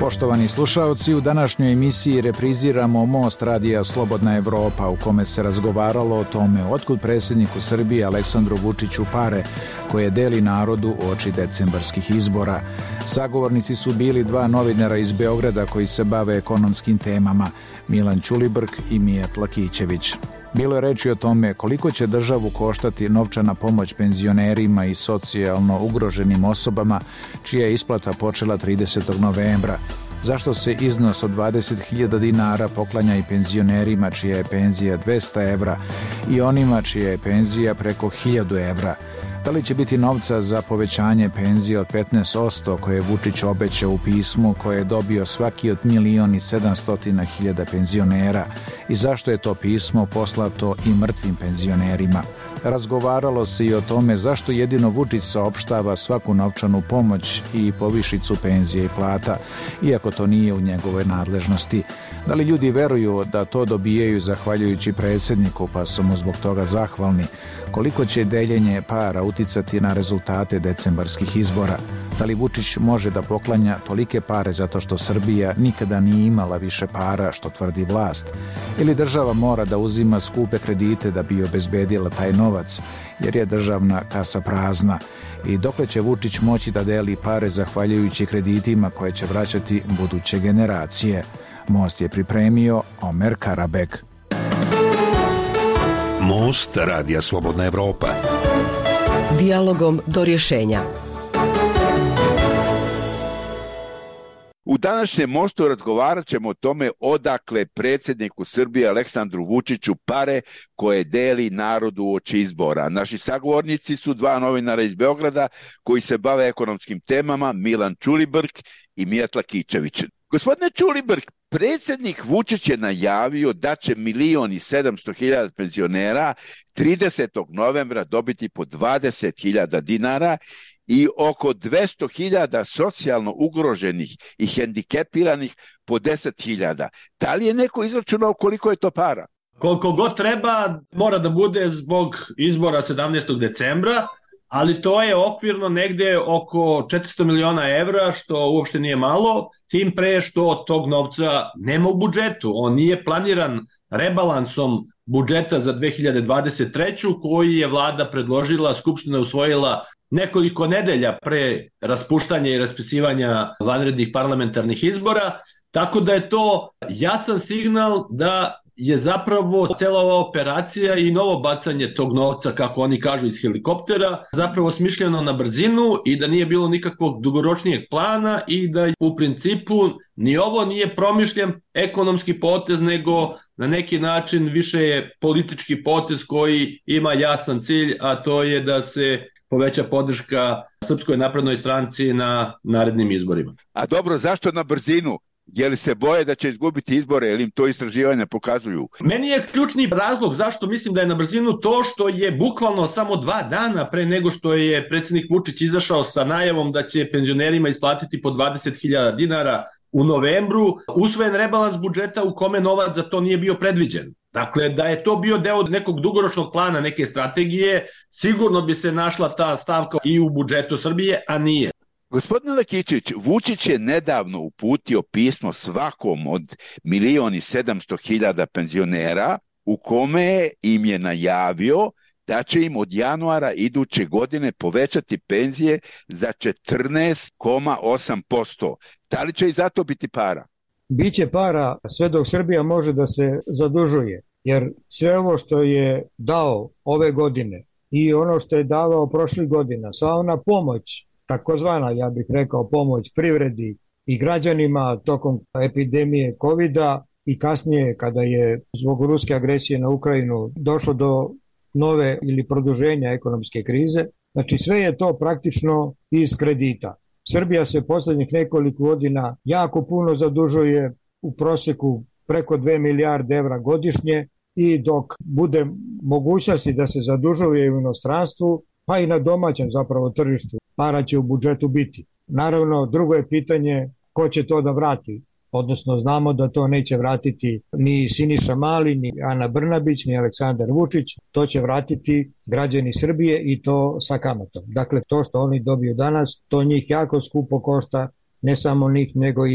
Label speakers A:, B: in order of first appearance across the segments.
A: Poštovani slušaoci, u današnjoj emisiji repriziramo Most radija Slobodna Evropa, u kome se razgovaralo o tome otkud predsjedniku Srbije Aleksandru Vučiću pare koje deli narodu uoči decembarskih izbora. Sagovornici su bili dva novinara iz Beograda koji se bave ekonomskim temama, Milan Ćulibrk i Mijat Lakićević. Bilo je reči o tome koliko će državu koštati novčana pomoć penzionerima i socijalno ugroženim osobama, čija je isplata počela 30. novembra. Zašto se iznos od 20.000 dinara poklanja i penzionerima čija je penzija 200 evra i onima čija je penzija preko 1000 evra? Da li će biti novca za povećanje penzije od 15% koje je Vučić obećao u pismu koje je dobio svaki od 1.700.000 penzionera i zašto je to pismo poslato i mrtvim penzionerima? Razgovaralo se i o tome zašto jedino Vučić saopštava svaku novčanu pomoć i povišicu penzije i plata, iako to nije u njegove nadležnosti. Da li ljudi veruju da to dobijaju zahvaljujući predsjedniku pa su mu zbog toga zahvalni? Koliko će deljenje para uticati na rezultate decembarskih izbora? Da li Vučić može da poklanja tolike pare zato što Srbija nikada nije imala više para, što tvrdi vlast? Ili država mora da uzima skupe kredite da bi obezbedila taj novac, jer je državna kasa prazna? I dokle će Vučić moći da deli pare zahvaljujući kreditima koje će vraćati buduće generacije? Most je pripremio Omer Karabek.
B: Most radija Slobodna Evropa.
C: Dijalogom do rješenja.
D: U današnjem Mostu razgovarat ćemo o tome odakle predsjedniku Srbije Aleksandru Vučiću pare koje deli narodu uoči izbora. Naši sagovornici su dva novinara iz Beograda koji se bave ekonomskim temama, Milan Ćulibrk i Mijat Lakićević. Gospodine Ćulibrk, predsjednik Vučić je najavio da će 1.700.000 penzionera 30. novembra dobiti po 20.000 dinara i oko 200.000 socijalno ugroženih i hendikepiranih po 10.000. Da li je neko izračunao koliko je to para?
E: Koliko god treba, mora da bude zbog izbora 17. decembra, ali to je okvirno negde oko 400 miliona evra, što uopšte nije malo, tim pre što od tog novca nema u budžetu. On nije planiran rebalansom budžeta za 2023. koji je vlada predložila, Skupština usvojila nekoliko nedelja pre raspuštanja i raspisivanja vanrednih parlamentarnih izbora, tako da je to jasan signal da je zapravo cela ova operacija i novo bacanje tog novca, kako oni kažu, iz helikoptera, zapravo smišljeno na brzinu i da nije bilo nikakvog dugoročnijeg plana i da u principu ni ovo nije promišljen ekonomski potez, nego na neki način više je politički potez koji ima jasan cilj, a to je da se poveća podrška Srpskoj naprednoj stranci na narednim izborima.
D: A dobro, zašto na brzinu? Je li se boje da će izgubiti izbore ili im to istraživanja pokazuju?
E: Meni je ključni razlog zašto mislim da je na brzinu to što je bukvalno samo 2 dana pre nego što je predsjednik Vučić izašao sa najavom da će penzionerima isplatiti po 20.000 dinara u novembru, usvojen rebalans budžeta u kome novac za to nije bio predviđen. Dakle, da je to bio deo nekog dugoročnog plana, neke strategije, sigurno bi se našla ta stavka i u budžetu Srbije, a nije.
D: Gospodine Lakićević, Vučić je nedavno uputio pismo svakom od 1.700.000 penzionera u kome im je najavio da će im od januara iduće godine povećati penzije za 14,8%. Da li će i za to biti para?
F: Biće para sve dok Srbija može da se zadužuje, jer sve ovo što je dao ove godine i ono što je davao prošlih godina, sva ona pomoć, takozvana, ja bih rekao, pomoć privredi i građanima tokom epidemije COVID-a i kasnije kada je zbog ruske agresije na Ukrajinu došlo do nove ili produženja ekonomske krize. Znači sve je to praktično iz kredita. Srbija se poslednjih nekoliko godina jako puno zadužuje, u prosjeku preko 2 milijarde evra godišnje, i dok bude mogućnosti da se zadužuje u inostranstvu, pa i na domaćem zapravo tržištu, para će u budžetu biti. Naravno, drugo je pitanje ko će to da vrati. Odnosno, znamo da to neće vratiti ni Siniša Mali, ni Ana Brnabić, ni Aleksandar Vučić. To će vratiti građani Srbije i to sa kamatom. Dakle, to što oni dobiju danas, to njih jako skupo košta, ne samo njih, nego i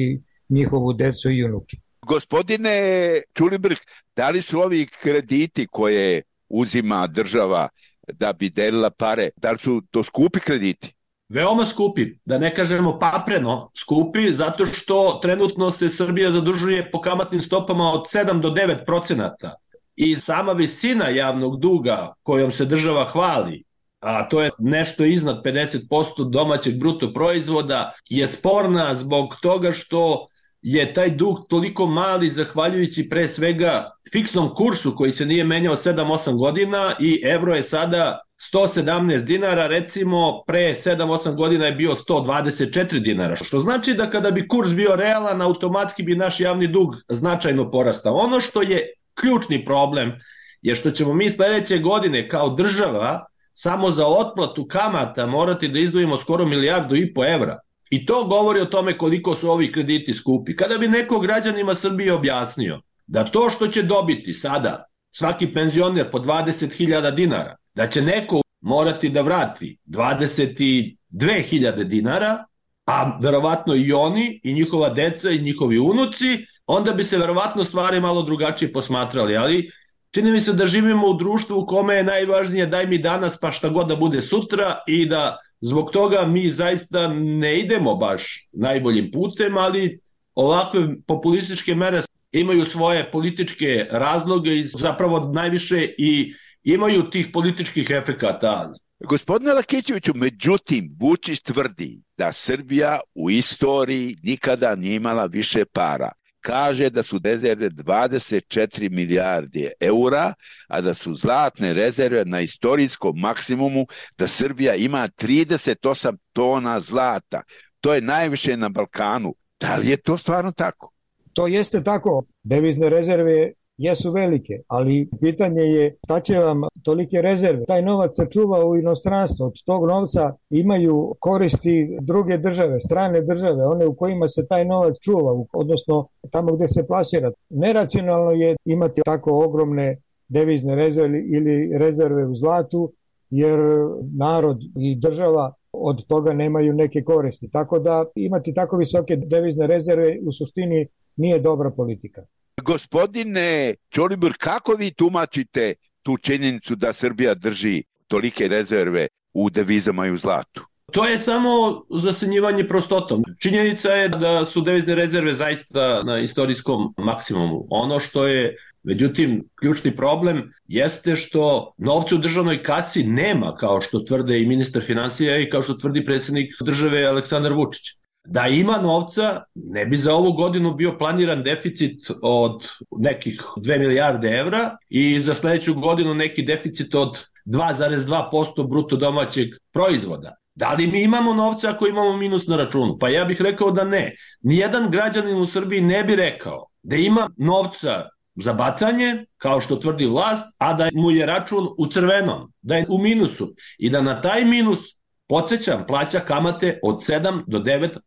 F: njihovu decu i unuke.
D: Gospodine Ćulibrk, da li su ovi krediti koje uzima država da bi delila pare, da li su to skupi krediti?
E: Veoma skupi, da ne kažemo papreno skupi, zato što trenutno se Srbija zadužuje po kamatnim stopama od 7 do 9%. I sama visina javnog duga kojom se država hvali, a to je nešto iznad 50% domaćeg bruto proizvoda, je sporna zbog toga što je taj dug toliko mali zahvaljujući pre svega fiksnom kursu koji se nije menjao 7-8 godina i evro je sada 117 dinara, recimo pre 7-8 godina je bio 124 dinara, što znači da kada bi kurs bio realan, automatski bi naš javni dug značajno porastao. Ono što je ključni problem je što ćemo mi sledeće godine kao država samo za otplatu kamata morati da izdvojimo skoro 1,5 milijardu evra. I to govori o tome koliko su ovi krediti skupi. Kada bi neko građanima Srbije objasnio da to što će dobiti sada svaki penzioner po 20.000 dinara, da će neko morati da vrati 22.000 dinara, a verovatno i oni, i njihova deca, i njihovi unuci, onda bi se verovatno stvari malo drugačije posmatrali. Ali čini mi se da živimo u društvu u kome je najvažnije daj mi danas pa šta god da bude sutra i da zbog toga mi zaista ne idemo baš najboljim putem, ali ovakve populističke mere imaju svoje političke razloge i zapravo najviše i imaju tih političkih efekata.
D: Gospodine Lakićeviću, međutim, Vučić tvrdi da Srbija u istoriji nikada nije imala više para. Kaže da su rezerve 24 milijarde eura, a da su zlatne rezerve na istorijskom maksimumu, da Srbija ima 38 tona zlata. To je najviše na Balkanu. Da li je to stvarno tako?
F: To jeste tako. Devizne rezerve jesu velike, ali pitanje je šta će vam tolike rezerve. Taj novac se čuva u inostranstvu, od tog novca imaju koristi druge države, strane države, one u kojima se taj novac čuva, odnosno tamo gde se plasira. Neracionalno je imati tako ogromne devizne rezerve ili rezerve u zlatu, jer narod i država od toga nemaju neke koristi. Tako da imati tako visoke devizne rezerve u suštini nije dobra politika.
D: Gospodine Ćulibrk, kako vi tumačite tu činjenicu da Srbija drži tolike rezerve u devizama i u zlatu?
E: To je samo zasenjivanje prostotom. Činjenica je da su devizne rezerve zaista na istorijskom maksimumu. Ono što je, međutim, ključni problem jeste što novca u državnoj kasi nema, kao što tvrde i ministar finansija i kao što tvrdi predsjednik države Aleksandar Vučić. Da ima novca, ne bi za ovu godinu bio planiran deficit od nekih 2 milijarde evra i za sledeću godinu neki deficit od 2,2% bruto domaćeg proizvoda. Da li mi imamo novca ako imamo minus na računu? Pa ja bih rekao da ne. Nijedan građanin u Srbiji ne bi rekao da ima novca za bacanje, kao što tvrdi vlast, a da mu je račun u crvenom, da je u minusu i da na taj minus, podsjećam, plaća kamate od 7 do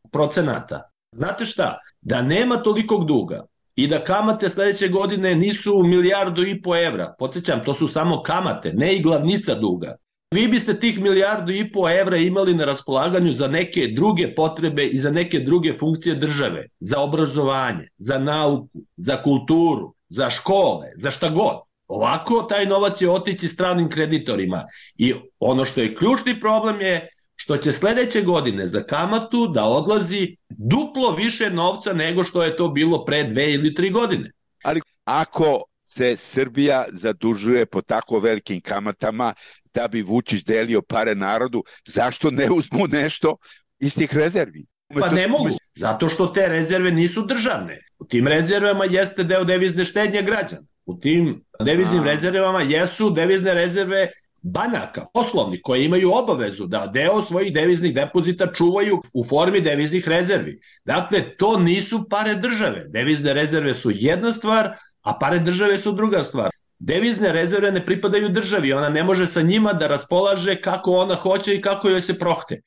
E: 9%. Znate šta? Da nema tolikog duga i da kamate sledeće godine nisu 1,5 milijardu evra, podsjećam, to su samo kamate, ne i glavnica duga. Vi biste tih 1,5 milijardu evra imali na raspolaganju za neke druge potrebe i za neke druge funkcije države, za obrazovanje, za nauku, za kulturu, za škole, za šta god. Ovako taj novac je otići stranim kreditorima i ono što je ključni problem je što će sledeće godine za kamatu da odlazi duplo više novca nego što je to bilo pre 2 ili 3 godine.
D: Ali ako se Srbija zadužuje po tako velikim kamatama da bi Vučić delio pare narodu, zašto ne uzmu nešto iz tih rezervi?
E: Pa ne mogu, zato što te rezerve nisu državne. U tim rezervama jeste deo devizne štednje građana. U tim deviznim rezervama jesu devizne rezerve banaka, poslovnih, koje imaju obavezu da deo svojih deviznih depozita čuvaju u formi deviznih rezervi. Dakle, to nisu pare države. Devizne rezerve su jedna stvar, a pare države su druga stvar. Devizne rezerve ne pripadaju državi, ona ne može sa njima da raspolaže kako ona hoće i kako joj se prohte.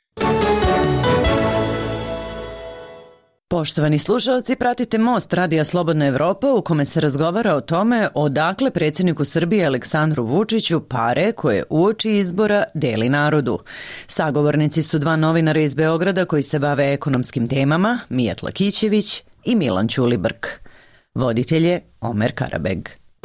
G: Poštovani slušalci, pratite Most Radija Slobodna Evropa u kome se razgovara o tome odakle predsjedniku Srbije Aleksandru Vučiću pare koje uoči izbora deli narodu. Sagovornici su 2 novinara iz Beograda koji se bave ekonomskim temama, Mijat Lakićević i Milan Ćulibrk. Voditelj je Omer Karabeg.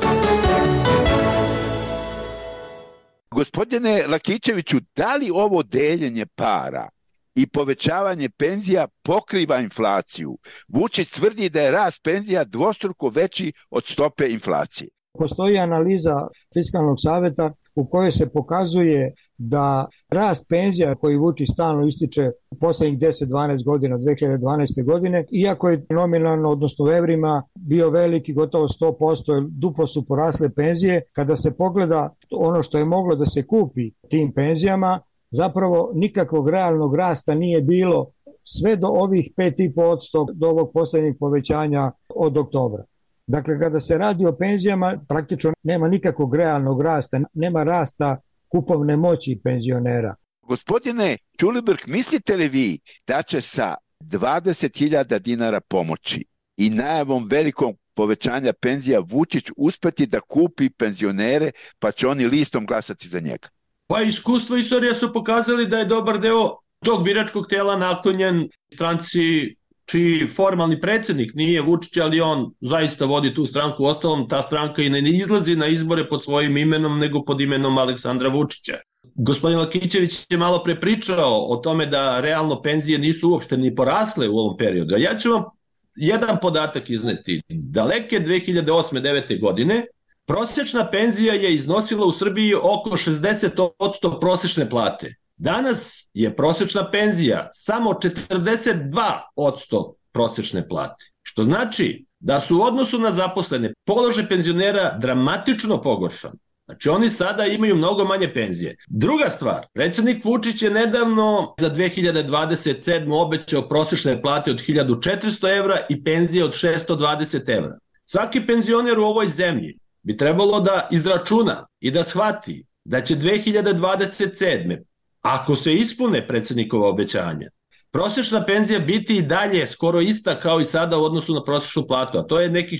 D: Gospodine Lakićeviću, da li ovo deljenje para i povećavanje penzija pokriva inflaciju? Vučić tvrdi da je rast penzija dvostruko veći od stope inflacije.
F: Postoji analiza Fiskalnog saveta u kojoj se pokazuje da rast penzija koji Vučić stalno ističe u poslednjih 10-12 godina, 2012. godine, iako je nominalno, odnosno u evrima, bio veliki, gotovo 100%, duplo su porasle penzije. Kada se pogleda ono što je moglo da se kupi tim penzijama, zapravo nikakvog realnog rasta nije bilo sve do ovih 5,5% do ovog poslednjeg povećanja od oktobra. Dakle, kada se radi o penzijama, praktično nema nikakvog realnog rasta, nema rasta kupovne moći penzionera.
D: Gospodine Ćulibrk, mislite li vi da će sa 20.000 dinara pomoći i najavom velikog povećanja penzija Vučić uspeti da kupi penzionere, pa će oni listom glasati za njega?
E: Pa iskustva i istorija su pokazali da je dobar deo tog biračkog tela naklonjen stranci čiji formalni predsjednik nije Vučić, ali on zaista vodi tu stranku. Uostalom, ta stranka i ne izlazi na izbore pod svojim imenom, nego pod imenom Aleksandra Vučića. Gospodin Lakićević je malo pre pričao o tome da realno penzije nisu uopšte ni porasle u ovom periodu. A ja ću vam jedan podatak izneti. Daleke 2008-2009. godine prosječna penzija je iznosila u Srbiji oko 60% prosječne plate. Danas je prosječna penzija samo 42% prosječne plate, što znači da su u odnosu na zaposlene položaj penzionera dramatično pogoršan. Znači oni sada imaju mnogo manje penzije. Druga stvar, predsjednik Vučić je nedavno za 2027. obećao prosječne plate od 1400 evra i penzije od 620 evra. Svaki penzioner u ovoj zemlji bi trebalo da izračuna i da shvati da će 2027. ako se ispune predsjednikova obećanja, prosječna penzija biti i dalje skoro ista kao i sada u odnosu na prosječnu platu, a to je nekih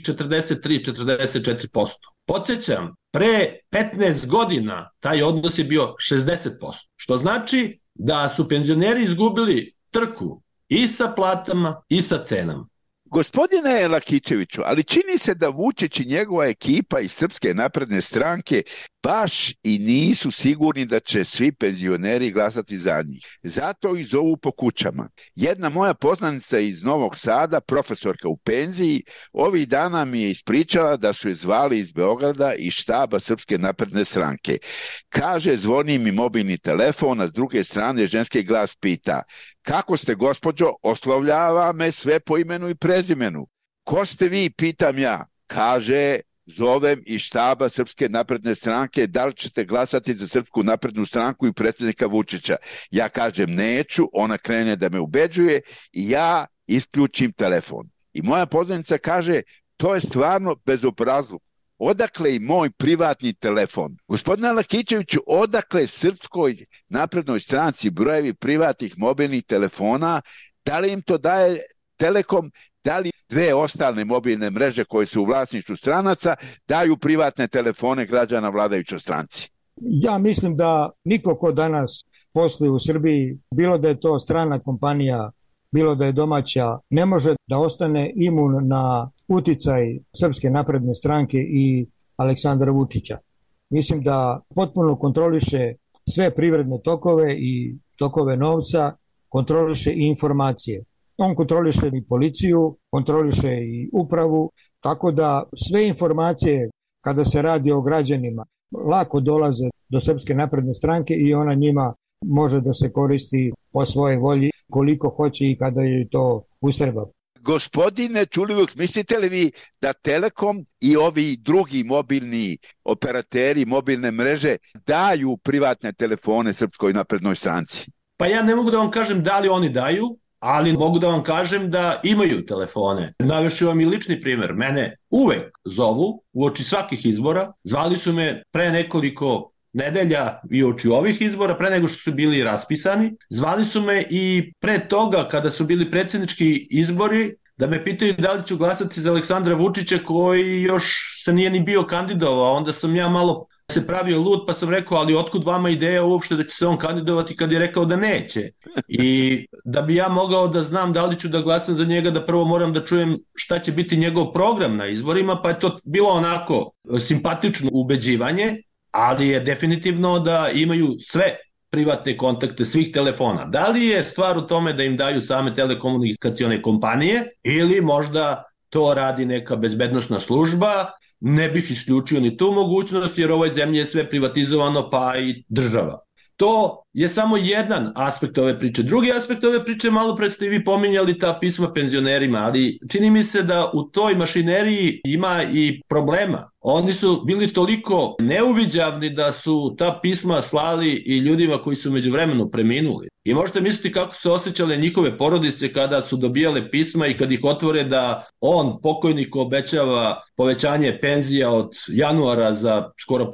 E: 43-44%. Podsjećam, pre 15 godina taj odnos je bio 60%, što znači da su penzioneri izgubili trku i sa platama i sa cenama.
D: Gospodine Lakićeviću, ali čini se da Vučić i njegova ekipa iz Srpske napredne stranke baš i nisu sigurni da će svi penzioneri glasati za njih. Zato ih zovu po kućama. Jedna moja poznanica iz Novog Sada, profesorka u penziji, ovih dana mi je ispričala da su je zvali iz Beograda i štaba Srpske napredne stranke. Kaže, zvoni mi mobilni telefon, a s druge strane ženski glas pita: kako ste, gospođo? Oslovljava me sve po imenu i prezimenu. Ko ste vi, pitam ja. Kaže, zovem iz štaba Srpske napredne stranke, da li ćete glasati za Srpsku naprednu stranku i predsjednika Vučića? Ja kažem neću, ona krene da me ubeđuje i ja isključim telefon. I moja poznanica kaže, to je stvarno bezobrazluk. Odakle i moj privatni telefon? Gospodine Lakićeviću, odakle Srpskoj naprednoj stranci brojevi privatnih mobilnih telefona? Da li im to daje Telekom? Da li dve ostale mobilne mreže koje su u vlasništvu stranaca daju privatne telefone građana vladajućoj stranci?
F: Ja mislim da niko ko danas posluje u Srbiji, bilo da je to strana kompanija, bilo da je domaća, ne može da ostane imun na uticaj Srpske napredne stranke i Aleksandra Vučića. Mislim da potpuno kontroliše sve privredne tokove i tokove novca, kontroliše i informacije. On kontroliše i policiju, kontroliše i upravu, tako da sve informacije kada se radi o građanima lako dolaze do Srpske napredne stranke i ona njima može da se koristi po svojoj volji koliko hoće i kada joj to ustreba.
D: Gospodine Ćulibrk, mislite li vi da Telekom i ovi drugi mobilni operateri, mobilne mreže daju privatne telefone Srpskoj naprednoj stranci?
E: Pa ja ne mogu da vam kažem da li oni daju, ali mogu da vam kažem da imaju telefone. Navešću vam i lični primer. Mene uvek zovu uoči svakih izbora. Zvali su me pre nekoliko nedelja i uoči ovih izbora, pre nego što su bili raspisani. Zvali su me i pre toga kada su bili predsjednički izbori da me pitaju da li ću glasati za Aleksandra Vučića koji još se nije ni bio kandidovao. Onda sam ja malo se pravio lud, pa sam rekao, ali otkud vama ideja uopšte da će se on kandidovati kad je rekao da neće? I da bi ja mogao da znam da li ću da glasam za njega, da prvo moram da čujem šta će biti njegov program na izborima, pa je to bilo onako simpatično ubeđivanje, ali je definitivno da imaju sve privatne kontakte svih telefona. Da li je stvar u tome da im daju same telekomunikacione kompanije ili možda to radi neka bezbednosna služba? Ne bih isključio ni tu mogućnost, jer u ovoj zemlji je sve privatizovano, pa i država. To je samo jedan aspekt ove priče. Drugi aspekt ove priče, malo pre ste i vi pominjali ta pisma penzionerima, ali čini mi se da u toj mašineriji ima i problema. Oni su bili toliko neuviđavni da su ta pisma slali i ljudima koji su međuvremenu preminuli. I možete misliti kako su osjećale njihove porodice kada su dobijale pisma i kad ih otvore da on, pokojnik, obećava povećanje penzija od januara za skoro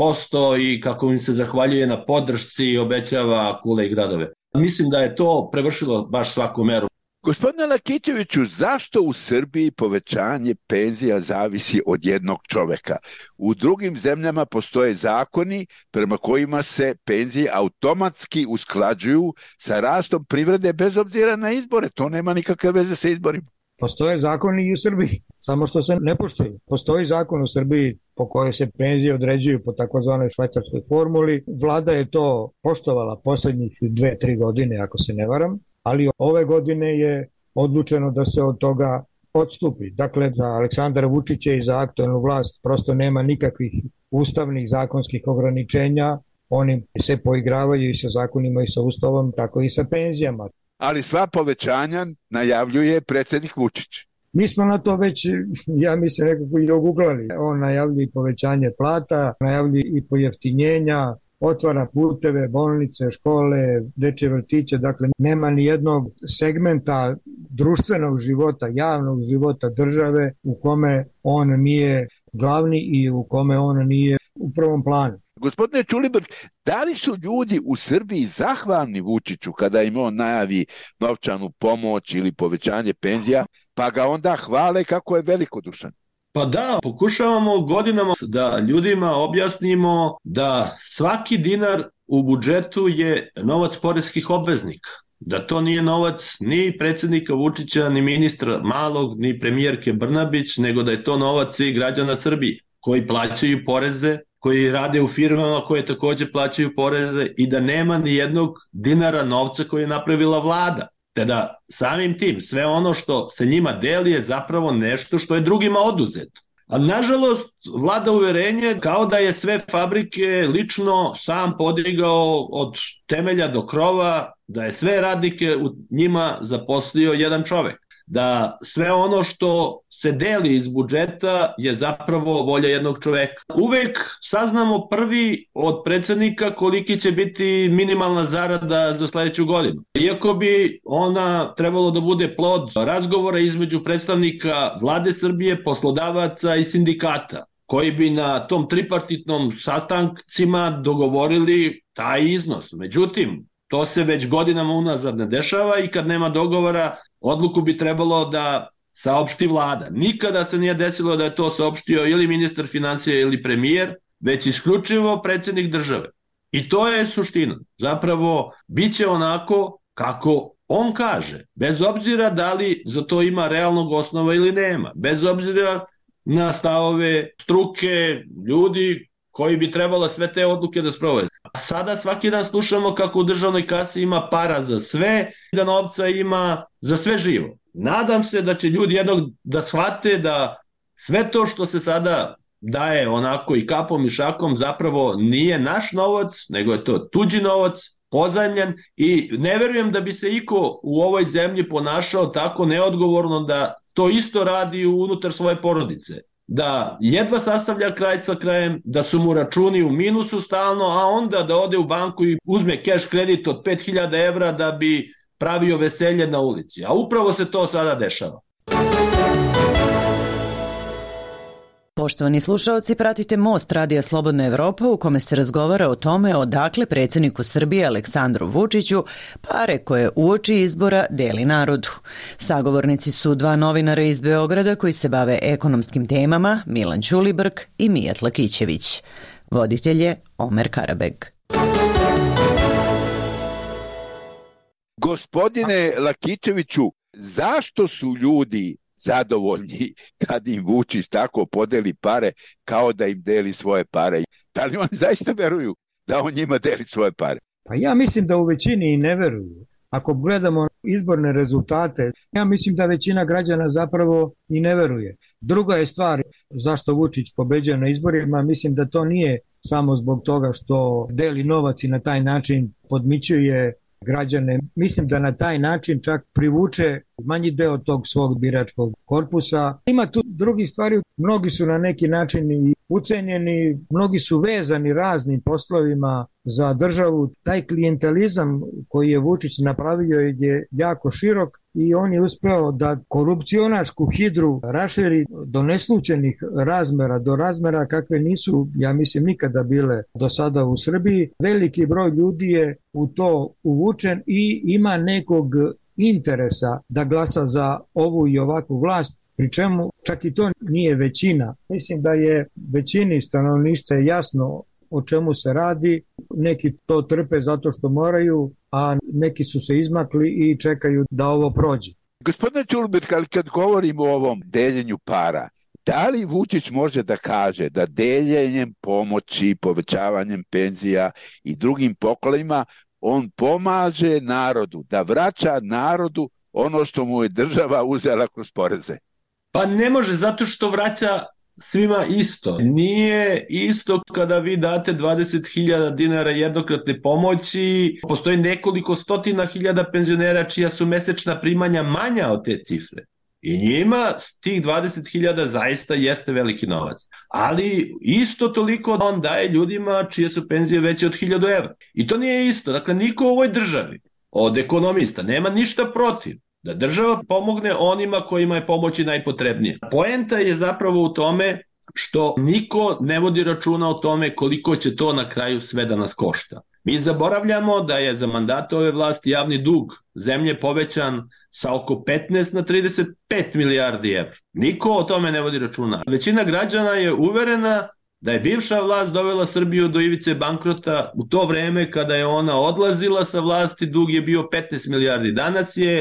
E: 15% i kako im se zahvaljuje na podršci i obećava kule i gradove. Mislim da je to prevršilo baš svaku meru.
D: Gospodine Lakićeviću, zašto u Srbiji povećanje penzija zavisi od jednog čoveka? U drugim zemljama postoje zakoni prema kojima se penzije automatski usklađuju sa rastom privrede bez obzira na izbore. To nema nikakve veze sa izborima.
F: Postoje zakoni i u Srbiji, samo što se ne poštuju. Postoji zakon u Srbiji po kojoj se penzije određuju po takozvanoj švajcarskoj formuli. Vlada je to poštovala poslednjih 2-3 godine, ako se ne varam, ali ove godine je odlučeno da se od toga odstupi. Dakle, za Aleksandra Vučića i za aktuelnu vlast prosto nema nikakvih ustavnih zakonskih ograničenja. Oni se poigravaju i sa zakonima i sa ustavom, tako i sa penzijama.
D: Ali sva povećanja najavljuje predsjednik Vučić.
F: Mi smo na to već, ja mislim, nekako i oguglali. On najavljuje i povećanje plata, najavljuje i pojeftinjenja, otvara puteve, bolnice, škole, dečje vrtiće. Dakle, nema ni jednog segmenta društvenog života, javnog života države u kome on nije glavni i u kome on nije u prvom planu.
D: Gospodine Ćulibrk, da li su ljudi u Srbiji zahvalni Vučiću kada im on najavi novčanu pomoć ili povećanje penzija, pa ga onda hvale kako je velikodušan?
E: Pa da, pokušavamo godinama da ljudima objasnimo da svaki dinar u budžetu je novac poreskih obveznika. Da to nije novac ni predsjednika Vučića, ni ministra Malog, ni premijerke Brnabić, nego da je to novac svih građana Srbije koji plaćaju poreze, koji rade u firmama koje takođe plaćaju poreze i da nema ni jednog dinara novca koji je napravila vlada. Te da samim tim sve ono što se njima deli je zapravo nešto što je drugima oduzeto. A nažalost vlada uverenje kao da je sve fabrike lično sam podigao od temelja do krova, da je sve radnike u njima zaposlio jedan čovek. Da sve ono što se deli iz budžeta je zapravo volja jednog čoveka. Uvek saznamo prvi od predsjednika koliki će biti minimalna zarada za sledeću godinu. Iako bi ona trebalo da bude plod razgovora između predstavnika vlade Srbije, poslodavaca i sindikata, koji bi na tom tripartitnom sastancima dogovorili taj iznos. Međutim, to se već godinama unazad ne dešava i kad nema dogovora, odluku bi trebalo da saopšti vlada. Nikada se nije desilo da je to saopštio ili ministar financija ili premijer, već isključivo predsjednik države. I to je suština. Zapravo, bit će onako kako on kaže, bez obzira da li za to ima realnog osnova ili nema, bez obzira na stavove struke, ljudi koji bi trebalo sve te odluke da sprovede. Sada svaki dan slušamo kako u državnoj kasi ima para za sve, da novca ima za sve živo. Nadam se da će ljudi jednog da shvate da sve to što se sada daje onako i kapom i šakom zapravo nije naš novac, nego je to tuđi novac, pozajmljen i ne verujem da bi se iko u ovoj zemlji ponašao tako neodgovorno da to isto radi unutar svoje porodice. Da jedva sastavlja kraj sa krajem, da su mu računi u minusu stalno, a onda da ode u banku i uzme keš kredit od 5.000 evra da bi pravio veselje na ulici. A upravo se to sada dešava.
G: Poštovani slušalci, pratite Most Radija Slobodna Evropa u kome se razgovara o tome odakle predsjedniku Srbije Aleksandru Vučiću pare koje uoči izbora deli narodu. Sagovornici su dva novinara iz Beograda koji se bave ekonomskim temama, Milan Ćulibrk i Mijat Lakićević. Voditelj je Omer Karabeg.
D: Gospodine Lakićeviću, zašto su ljudi zadovoljni kad im Vučić tako podeli pare kao da im deli svoje pare? Da li oni zaista veruju da on njima deli svoje pare?
F: Pa ja mislim da u većini i ne veruju. Ako gledamo izborne rezultate, ja mislim da većina građana zapravo i ne veruje. Druga je stvar zašto Vučić pobeđuje na izborima, mislim da to nije samo zbog toga što deli novac i na taj način podmićuje građane. Mislim da na taj način čak privuče manji deo tog svog biračkog korpusa. Ima tu drugi stvari, mnogi su na neki način i ucenjeni, mnogi su vezani raznim poslovima za državu. Taj klijentelizam koji je Vučić napravio je jako širok i on je uspeo da korupcionašku hidru raširi do neslućenih razmera, do razmera kakve nisu, ja mislim, nikada bile do sada u Srbiji. Veliki broj ljudi je u to uvučen i ima nekog interesa da glasa za ovu i ovakvu vlast, pri čemu čak i to nije većina. Mislim da je većini stanovništva jasno o čemu se radi, neki to trpe zato što moraju, a neki su se izmakli i čekaju da ovo prođe.
D: Gospodine Ćulbek, ali kad govorimo o ovom deljenju para, da li Vučić može da kaže da deljenjem pomoći, povećavanjem penzija i drugim pokolima on pomaže narodu, da vraća narodu ono što mu je država uzela kroz poreze?
E: Pa ne može, zato što vraća svima isto. Nije isto kada vi date 20.000 dinara jednokratne pomoći. Postoji nekoliko stotina hiljada penzionera čija su mesečna primanja manja od te cifre. I njima tih 20.000 zaista jeste veliki novac. Ali isto toliko on daje ljudima čije su penzije veće od 1.000 evra. I to nije isto. Dakle, niko u ovoj državi od ekonomista nema ništa protiv da država pomogne onima kojima je pomoći najpotrebnije. Poenta je zapravo u tome što niko ne vodi računa o tome koliko će to na kraju sve da nas košta. Mi zaboravljamo da je za mandata ove vlasti javni dug zemlje povećan sa oko 15 na 35 milijardi evra. Niko o tome ne vodi računa. Većina građana je uverena da je bivša vlast dovela Srbiju do ivice bankrota. U to vreme kada je ona odlazila sa vlasti, dug je bio 15 milijardi. Danas je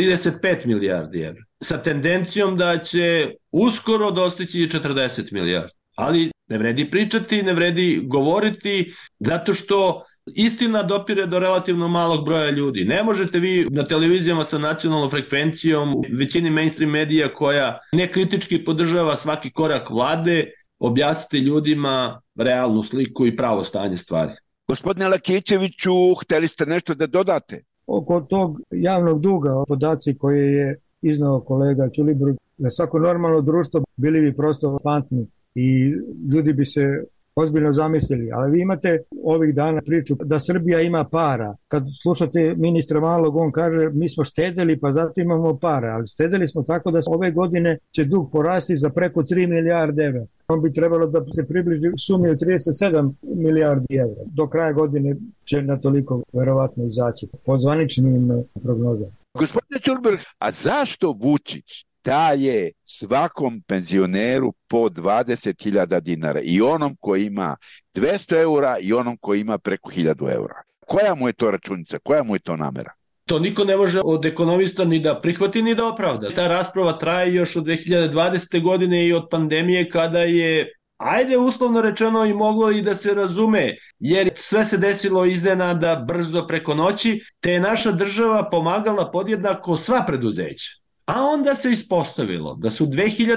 E: 35 milijardi evra. Sa tendencijom da će uskoro dostići 40 milijardi. Ali ne vredi pričati, ne vredi govoriti, zato što istina dopire do relativno malog broja ljudi. Ne možete vi na televizijama sa nacionalnom frekvencijom, većini mainstream medija koja nekritički podržava svaki korak vlade, objasniti ljudima realnu sliku i pravo stanje stvari.
D: Gospodine Lakićeviću, hteli ste nešto da dodate?
F: Oko tog javnog duga, podaci koje je iznao kolega Ćulibrk, za svako normalno društvo bili bi prosto pantni i ljudi bi se ozbiljno zamislili. Ali vi imate ovih dana priču da Srbija ima para. Kad slušate ministra Malog, on kaže mi smo štedeli pa zato imamo para. Ali štedeli smo tako da ove godine će dug porasti za preko 3 milijarde evra. On bi trebalo da se približi sumi od 37 milijardi evra. Do kraja godine će na toliko verovatno izaći po zvaničnim prognozama.
D: Gospodine Ćurberg, a zašto Vučić daje svakom penzioneru po 20.000 dinara, i onom koji ima 200 eura i onom koji ima preko 1.000 eura? Koja mu je to računica, koja mu je to namera?
E: To niko ne može od ekonomista ni da prihvati ni da opravda. Ta rasprava traje još od 2020. godine i od pandemije, kada je, ajde uslovno rečeno, i moglo i da se razume, jer sve se desilo iznenada, brzo, preko noći, te je naša država pomagala podjednako sva preduzeća. A onda se ispostavilo da su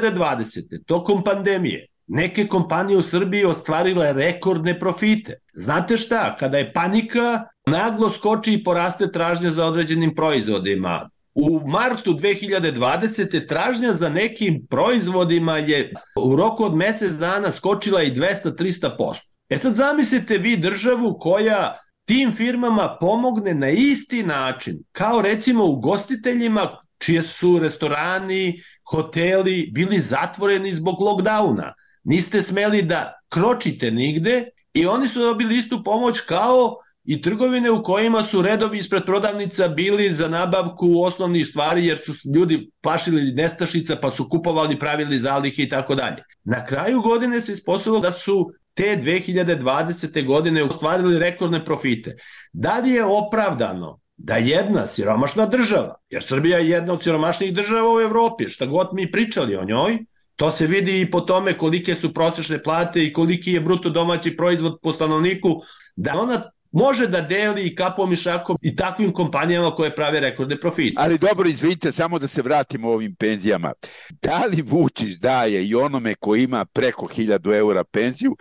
E: 2020. tokom pandemije neke kompanije u Srbiji ostvarile rekordne profite. Znate šta, kada je panika, naglo skoči i poraste tražnja za određenim proizvodima. U martu 2020. tražnja za nekim proizvodima je u roku od mesec dana skočila i 200-300%. Sad zamislite vi državu koja tim firmama pomogne na isti način, kao recimo ugostiteljima čije su restorani, hoteli bili zatvoreni zbog lockdowna. Niste smeli da kročite nigde i oni su dobili istu pomoć kao i trgovine u kojima su redovi ispred prodavnica bili za nabavku osnovnih stvari jer su ljudi plašili nestašica pa su kupovali, pravili zalihe i tako dalje. Na kraju godine se ispostavilo da su te 2020. godine ostvarili rekordne profite. Da li je opravdano da jedna siromašna država, jer Srbija je jedna od siromašnijih država u Evropi, šta god mi pričali o njoj, to se vidi i po tome kolike su prosečne plate i koliki je bruto domaći proizvod po stanovniku, da ona može da deli i kapom i šakom i takvim kompanijama koje prave rekordne profite.
D: Ali dobro, izvinite, samo da se vratimo ovim penzijama. Da li Vučić daje i onome koji ima preko 1000 eura penziju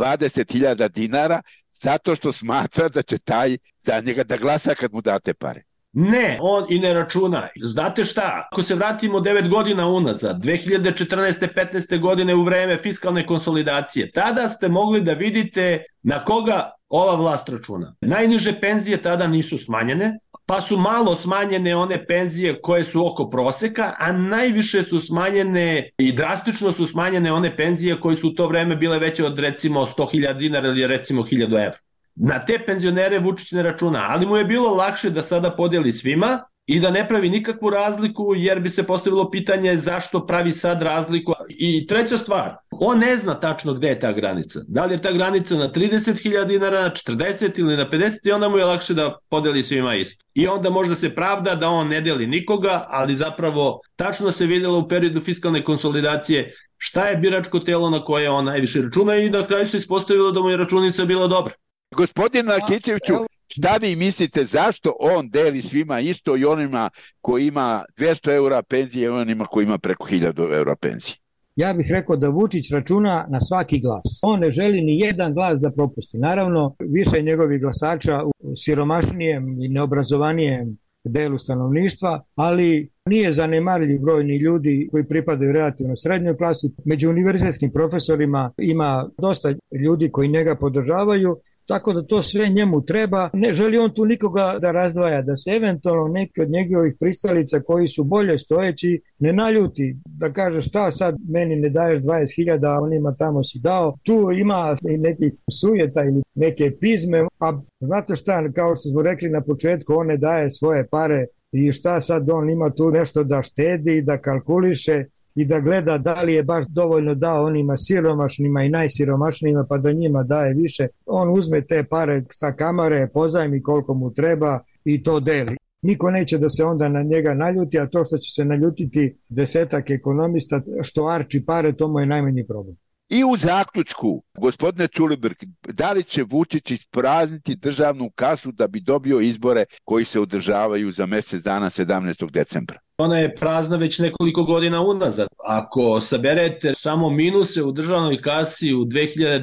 D: 20.000 dinara zato što smatra da će taj za njega da glasa kad mu date pare?
E: Ne, on i ne računa. Znate šta, ako se vratimo 9 godina unazad, 2014. 15. godine u vreme fiskalne konsolidacije, tada ste mogli da vidite na koga ova vlast računa. Najniže penzije tada nisu smanjene, pa su malo smanjene one penzije koje su oko proseka, a najviše su smanjene i drastično su smanjene one penzije koje su u to vreme bile veće od recimo 100.000 dinara ili recimo 1000 evra. Na te penzionere Vučić ne računa, ali mu je bilo lakše da sada podeli svima i da ne pravi nikakvu razliku, jer bi se postavilo pitanje zašto pravi sad razliku. I treća stvar, on ne zna tačno gde je ta granica. Da li je ta granica na 30.000 dinara, na 40 ili na 50 i onda mu je lakše da podeli svima isto. I onda možda se pravda da on ne deli nikoga, ali zapravo tačno se vidjelo u periodu fiskalne konsolidacije šta je biračko telo na koje on najviše računa i na kraju se ispostavilo da mu je računica bila dobra.
D: Gospodin Lakićeviću, šta vi mislite zašto on deli svima isto i onima koji ima 200 eura penzije i onima koji ima preko 1000 eura penzije?
F: Ja bih rekao da Vučić računa na svaki glas. On ne želi ni jedan glas da propusti. Naravno, više njegovih glasača u siromašnijem i neobrazovanijem delu stanovništva, ali nije zanemarljiv broj ni ljudi koji pripadaju relativno srednjoj klasi. Među univerzitetskim profesorima ima dosta ljudi koji njega podržavaju, tako da to sve njemu treba. Ne želi on tu nikoga da razdvaja, da se eventualno neki od njegovih pristalica koji su bolje stojeći ne naljuti, da kaže šta sad meni ne daješ 20.000, a onima tamo si dao. Tu ima i nekih sujeta ili neke pizme, a znate šta, kao što smo rekli na početku, on ne daje svoje pare i šta sad on ima tu nešto da štedi, da kalkuliše i da gleda da li je baš dovoljno dao onima siromašnima i najsiromašnijima pa da njima daje više. On uzme te pare sa kamare, pozajmi koliko mu treba i to deli. Niko neće da se onda na njega naljuti, a to što će se naljutiti 10 ekonomista što arči pare, to mu je najmanji problem.
D: I u zaključku, gospodine Ćulibrk, da li će Vučić isprazniti državnu kasu da bi dobio izbore koji se održavaju za mjesec dana 17. decembra?
E: Ona je prazna već nekoliko godina unazad. Ako saberete samo minuse u državnoj kasi u 2020.,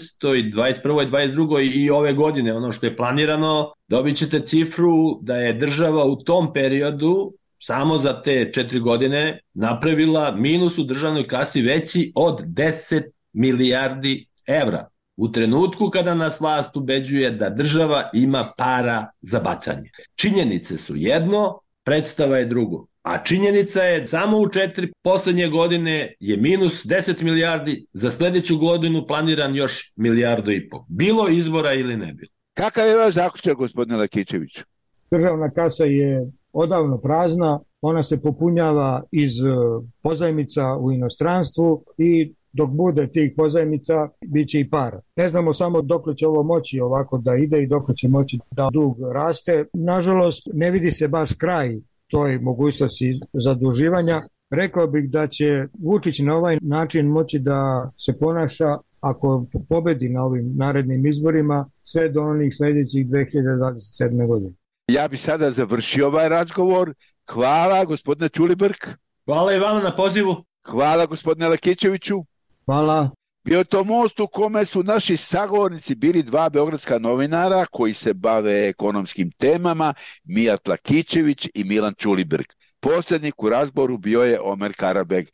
E: 2021., 2022. i ove godine, ono što je planirano, dobit ćete cifru da je država u tom periodu samo za te 4 godine napravila minus u državnoj kasi veći od 10 milijardi evra. U trenutku kada nas vlast ubeđuje da država ima para za bacanje. Činjenice su jedno, predstava je drugo. A činjenica je samo u 4 poslednje godine je minus 10 milijardi, za sledeću godinu planiran još 1,5 milijardi. Bilo izbora ili ne bilo.
D: Kakav je vaš zaključak, gospodine Lakićeviću?
F: Državna kasa je odavno prazna, ona se popunjava iz pozajmica u inostranstvu i dok bude tih pozajmica, bit će i para. Ne znamo samo dokle će ovo moći ovako da ide i dokle će moći da dug raste. Nažalost, ne vidi se baš kraj toj mogućnosti zaduživanja. Rekao bih da će Vučić na ovaj način moći da se ponaša ako pobedi na ovim narednim izborima sve do onih sljedećih 2027. godine.
D: Ja bi sada završio ovaj razgovor. Hvala, gospodine Ćulibrk.
E: Hvala i vama na pozivu.
D: Hvala, gospodine Lakićeviću.
F: Hvala.
D: Bio to most u kome su naši sagovornici bili 2 beogradska novinara koji se bave ekonomskim temama, Mijat Lakićević i Milan Ćulibrk. Poslednik u razboru bio je Omer Karabeg.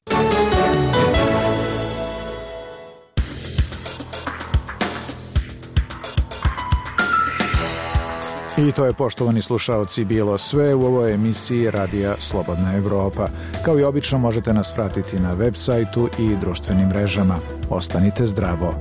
A: I to je, poštovani slušaoci, bilo sve u ovoj emisiji Radija Slobodna Evropa. Kao i obično možete nas pratiti na web sajtu i društvenim mrežama. Ostanite zdravo.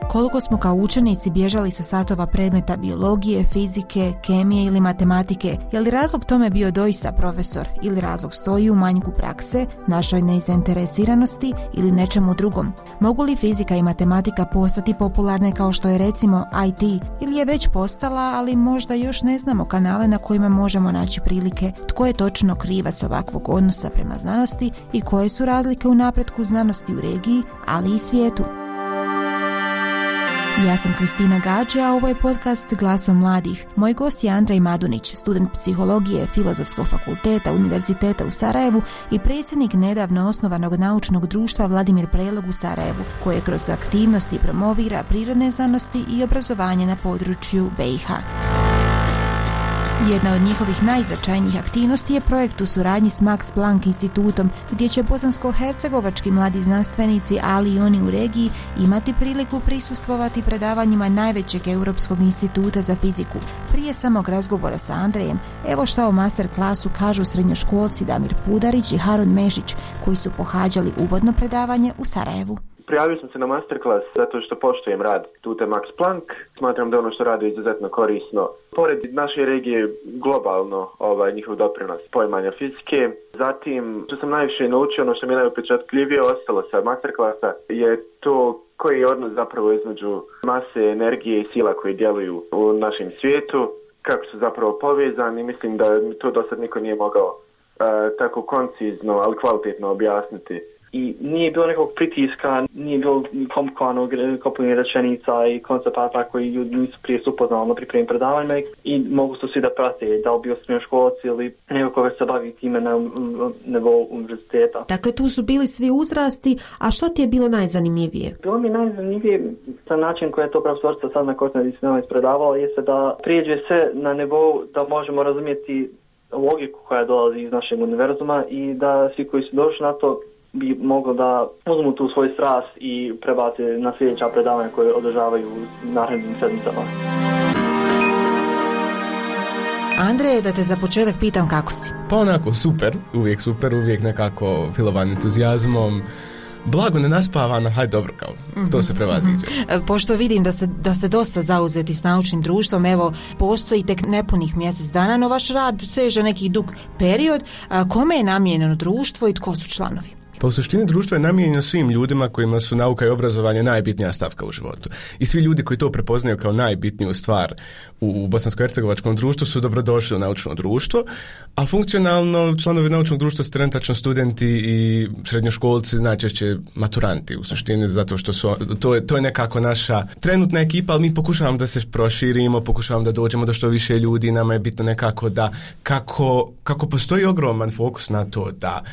H: koliko smo kao učenici bježali sa satova predmeta biologije, fizike, kemije ili matematike. Je li razlog tome bio doista profesor ili razlog stoji u manjku prakse, našoj nezainteresiranosti ili nečemu drugom? Mogu li fizika i matematika postati popularne kao što je recimo IT, ili je već postala, ali možda još ne znamo kanale na kojima možemo naći prilike? Tko je točno krivac ovakvog odnosa prema znanosti i koje su razlike u napretku znanosti u regiji, ali i svijetu? Ja sam Kristina Gađa, a ovo je podcast Glasom mladih. Moj gost je Andrej Madunić, student psihologije Filozofskog fakulteta Univerziteta u Sarajevu i predsjednik nedavno osnovanog naučnog društva Vladimir Prelog u Sarajevu, koje kroz aktivnosti promovira prirodne znanosti i obrazovanje na području BiH. Jedna od njihovih najznačajnijih aktivnosti je projekt u suradnji s Max Planck institutom, gdje će bosansko-hercegovački mladi znanstvenici, ali i oni u regiji, imati priliku prisustvovati predavanjima najvećeg Europskog instituta za fiziku. Prije samog razgovora sa Andrejem, evo šta o master klasu kažu srednjoškolci Damir Pudarić i Harun Mešić, koji su pohađali uvodno predavanje u Sarajevu.
I: Prijavio sam se na masterclass zato što poštujem rad Instituta Max Planck. Smatram da ono što rade izuzetno korisno. Pored naše regije globalno njihov doprinos poimanja fizike. Zatim, što sam najviše naučio, ono što mi je najupečatljivije ostalo sa masterclassa, je to koji je odnos zapravo između mase, energije i sila koji djeluju u našem svijetu, kako su zapravo povezani. Mislim da to do sad niko nije mogao tako koncizno, ali kvalitetno objasniti. I nije bilo nekog pritiska, nije bilo komplikovanog kopljanja rečenica i koncepata koji ljudi nisu prije upoznali na pripremim predavanjima i mogu se svi da prate, da li bio srednjoškolac ili neko koga se bavi time na nivou univerziteta.
J: Dakle, tu su bili svi uzrasti, a što ti je bilo najzanimljivije?
I: Bilo mi najzanimljivije sa način koji je to profesorica sad na Kosna disciplina ispredavala jeste da prijeđe sve na nivou da možemo razumjeti logiku koja dolazi iz našeg univerzuma i da svi koji su došli na to bi moglo da uzmu tu svoj strast i prebace na sljedeća predavanja koje održavaju u narednim sedmicama.
H: Andreje, da te za početak pitam kako si?
K: Pa onako super, uvijek nekako filovan entuzijazmom. Blago nenaspavana, hajde dobro kao, to se prevaziđe.
H: Pošto vidim da ste dosta zauzeti s naučnim društvom, evo, postoji tek nepunih mjesec dana, no vaš rad seže neki dug period. Kome je namijenjeno društvo i tko su članovi?
K: Pa u suštini društvo je namijenjeno svim ljudima kojima su nauka i obrazovanje najbitnija stavka u životu. I svi ljudi koji to prepoznaju kao najbitniju stvar u bosansko-hercegovačkom društvu su dobrodošli u naučno društvo, a funkcionalno članovi naučnog društva su trenutačno studenti i srednjoškolci, najčešće maturanti u suštini, zato što su, to je nekako naša trenutna ekipa, ali mi pokušavamo da se proširimo, pokušavamo da dođemo do što više ljudi. Nama je bitno nekako da kako postoji ogroman fokus na to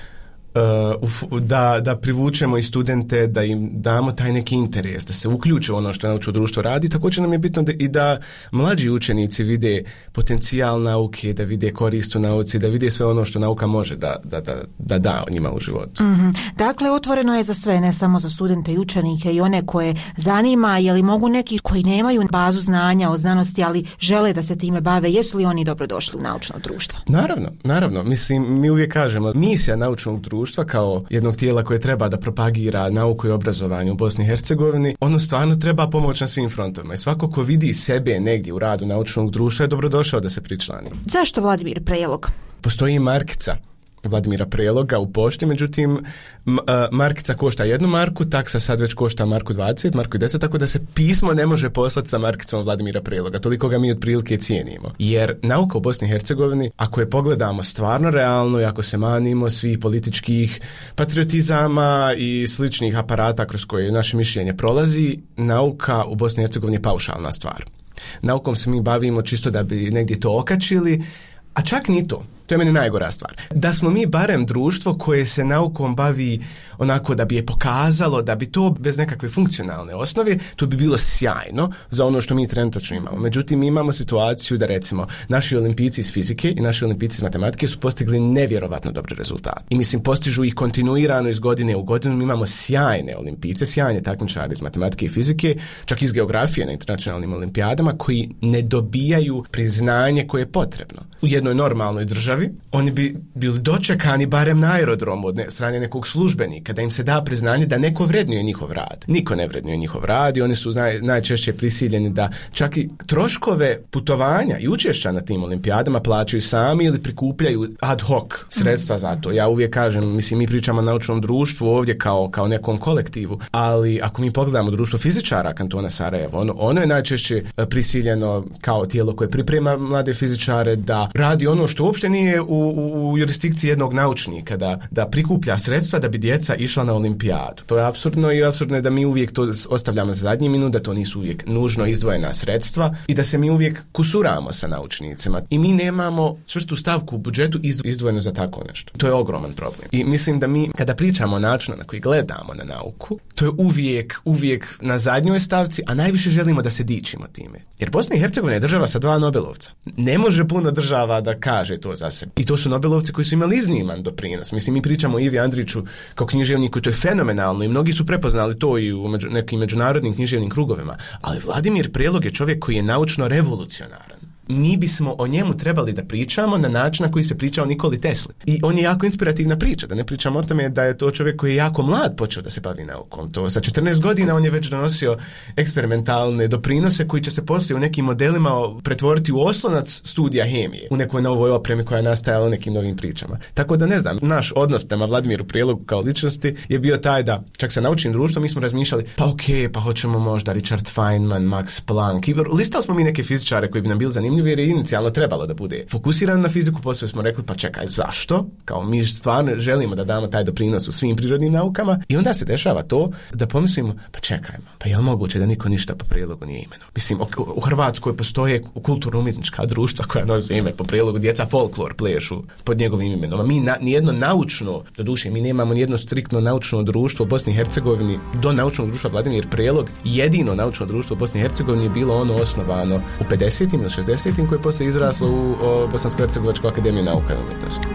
K: da privučemo i studente, da im damo taj neki interes, da se uključe u ono što naučno društvo radi. Također nam je bitno i da mlađi učenici vide potencijal nauke, da vide korist u nauci, da vide sve ono što nauka može da njima u životu.
H: Mm-hmm. Dakle, otvoreno je za sve, ne samo za studente i učenike i one koje zanima, je li mogu neki koji nemaju bazu znanja o znanosti, ali žele da se time bave, jesu li oni dobrodošli u naučno društvo?
K: Naravno. Mislim, mi uvijek kažemo, misija naučnog društva kao jednog tijela koje treba da propagira nauku i obrazovanje u Bosni i Hercegovini, ono stvarno treba pomoć na svim frontovima i svako ko vidi sebe negdje u radu naučnog društva je dobrodošao da se pričlani.
H: Zašto Vladimir Prelog?
K: Postoji markica Vladimira Preloga u pošti, međutim markica košta 1 marku, taksa sad već košta marku 20, marku 10, tako da se pismo ne može poslati sa markicom Vladimira Preloga, toliko ga mi otprilike cijenimo. Jer nauka u Bosni i Hercegovini, ako je pogledamo stvarno realno i ako se manimo svih političkih patriotizama i sličnih aparata kroz koje naše mišljenje prolazi, nauka u Bosni i Hercegovini je paušalna stvar. Naukom se mi bavimo čisto da bi negdje to okačili, a čak ni to. To je meni najgora stvar. Da smo mi barem društvo koje se naukom bavi onako da bi je pokazalo, da bi to bez nekakve funkcionalne osnove, to bi bilo sjajno za ono što mi trenutačno imamo. Međutim, mi imamo situaciju da recimo naši olimpijci iz fizike i naši olimpijci iz matematike su postigli nevjerovatno dobre rezultate. I mislim, postižu ih kontinuirano iz godine u godinu. Mi imamo sjajne olimpijce, sjajne takmičare iz matematike i fizike, čak iz geografije na internacionalnim olimpijadama koji ne dobijaju priznanje koje je potrebno. U jednoj normalnoj državi državi, oni bi bili dočekani barem na aerodromu od strane nekog službenika, da im se da priznanje da neko vrednuje njihov rad. Niko ne vrednuje njihov rad i oni su najčešće prisiljeni da čak i troškove putovanja i učešća na tim olimpijadama plaćaju sami ili prikupljaju ad hoc sredstva za to. Ja uvijek kažem, mislim, mi pričamo o naučnom društvu ovdje kao nekom kolektivu, ali ako mi pogledamo društvo fizičara Kantona Sarajevo, ono je najčešće prisiljeno kao tijelo koje priprema mlade fizičare da radi ono što uopšte nije u jurisdikciji jednog naučnika, da prikuplja sredstva da bi djeca išla na olimpijadu. To je apsurdno i apsurdno je da mi uvijek to ostavljamo za zadnji minut, da to nisu uvijek nužno izdvojena sredstva i da se mi uvijek kusuramo sa naučnicima. I mi nemamo čvrstu stavku u budžetu izdvojeno za tako nešto. To je ogroman problem. I mislim da mi, kada pričamo o načinu na koji gledamo na nauku, to je uvijek na zadnjoj stavci, a najviše želimo da se dičimo time. Jer Bosna i Hercegovina je država sa 2 Nobelovca. Ne može puno država da kaže to za sebe. I to su Nobelovci koji su imali izniman doprinos. Mislim, mi pričamo o Ivi Andriću kao književniku, to je fenomenalno i mnogi su prepoznali to i u nekim međunarodnim književnim krugovima. Ali Vladimir Prelog je čovjek koji je naučno revolucionaran. Mi bismo o njemu trebali da pričamo na način na koji se priča o Nikoli Tesli. I on je jako inspirativna priča, da ne pričamo o tome da je to čovjek koji je jako mlad počeo da se bavi naukom. To sa 14 godina on je već donosio eksperimentalne doprinose koji će se poslije u nekim modelima pretvoriti u oslonac studija hemije, u nekoj novoj opremi koja je nastajala u nekim novim pričama. Tako da ne znam, naš odnos prema Vladimiru Prijelogu kao ličnosti je bio taj da čak sa naučnim društvom mi smo razmišljali, pa hoćemo možda Richard Feynman, Max Planck. Listali smo mi neke fizičare koji bi nam bili zanimljivi jer je inicijalno trebalo da bude fokusiran na fiziku, poslije smo rekli pa čekaj, zašto? Kao mi stvarno želimo da damo taj doprinos u svim prirodnim naukama i onda se dešava to da pomislimo pa čekajmo, pa je li moguće da niko ništa po Prijelogu nije imenovao? Mislim, u Hrvatskoj postoje kulturno-umjetnička društva koja nose ime po Prijelogu, djeca folklor plešu pod njegovim imenom. A mi nijedno naučno, doduše mi nemamo nijedno striktno naučno društvo u Bosni i Hercegovini do naučnog društva Vladimir Prijelog. Jedino naučno društvo u Bosni i Hercegovini je bilo ono osnovano u 50. ili 60. koje je poslije izraslo u Bosansko-hercegovačku akademiju nauka i umjetnosti.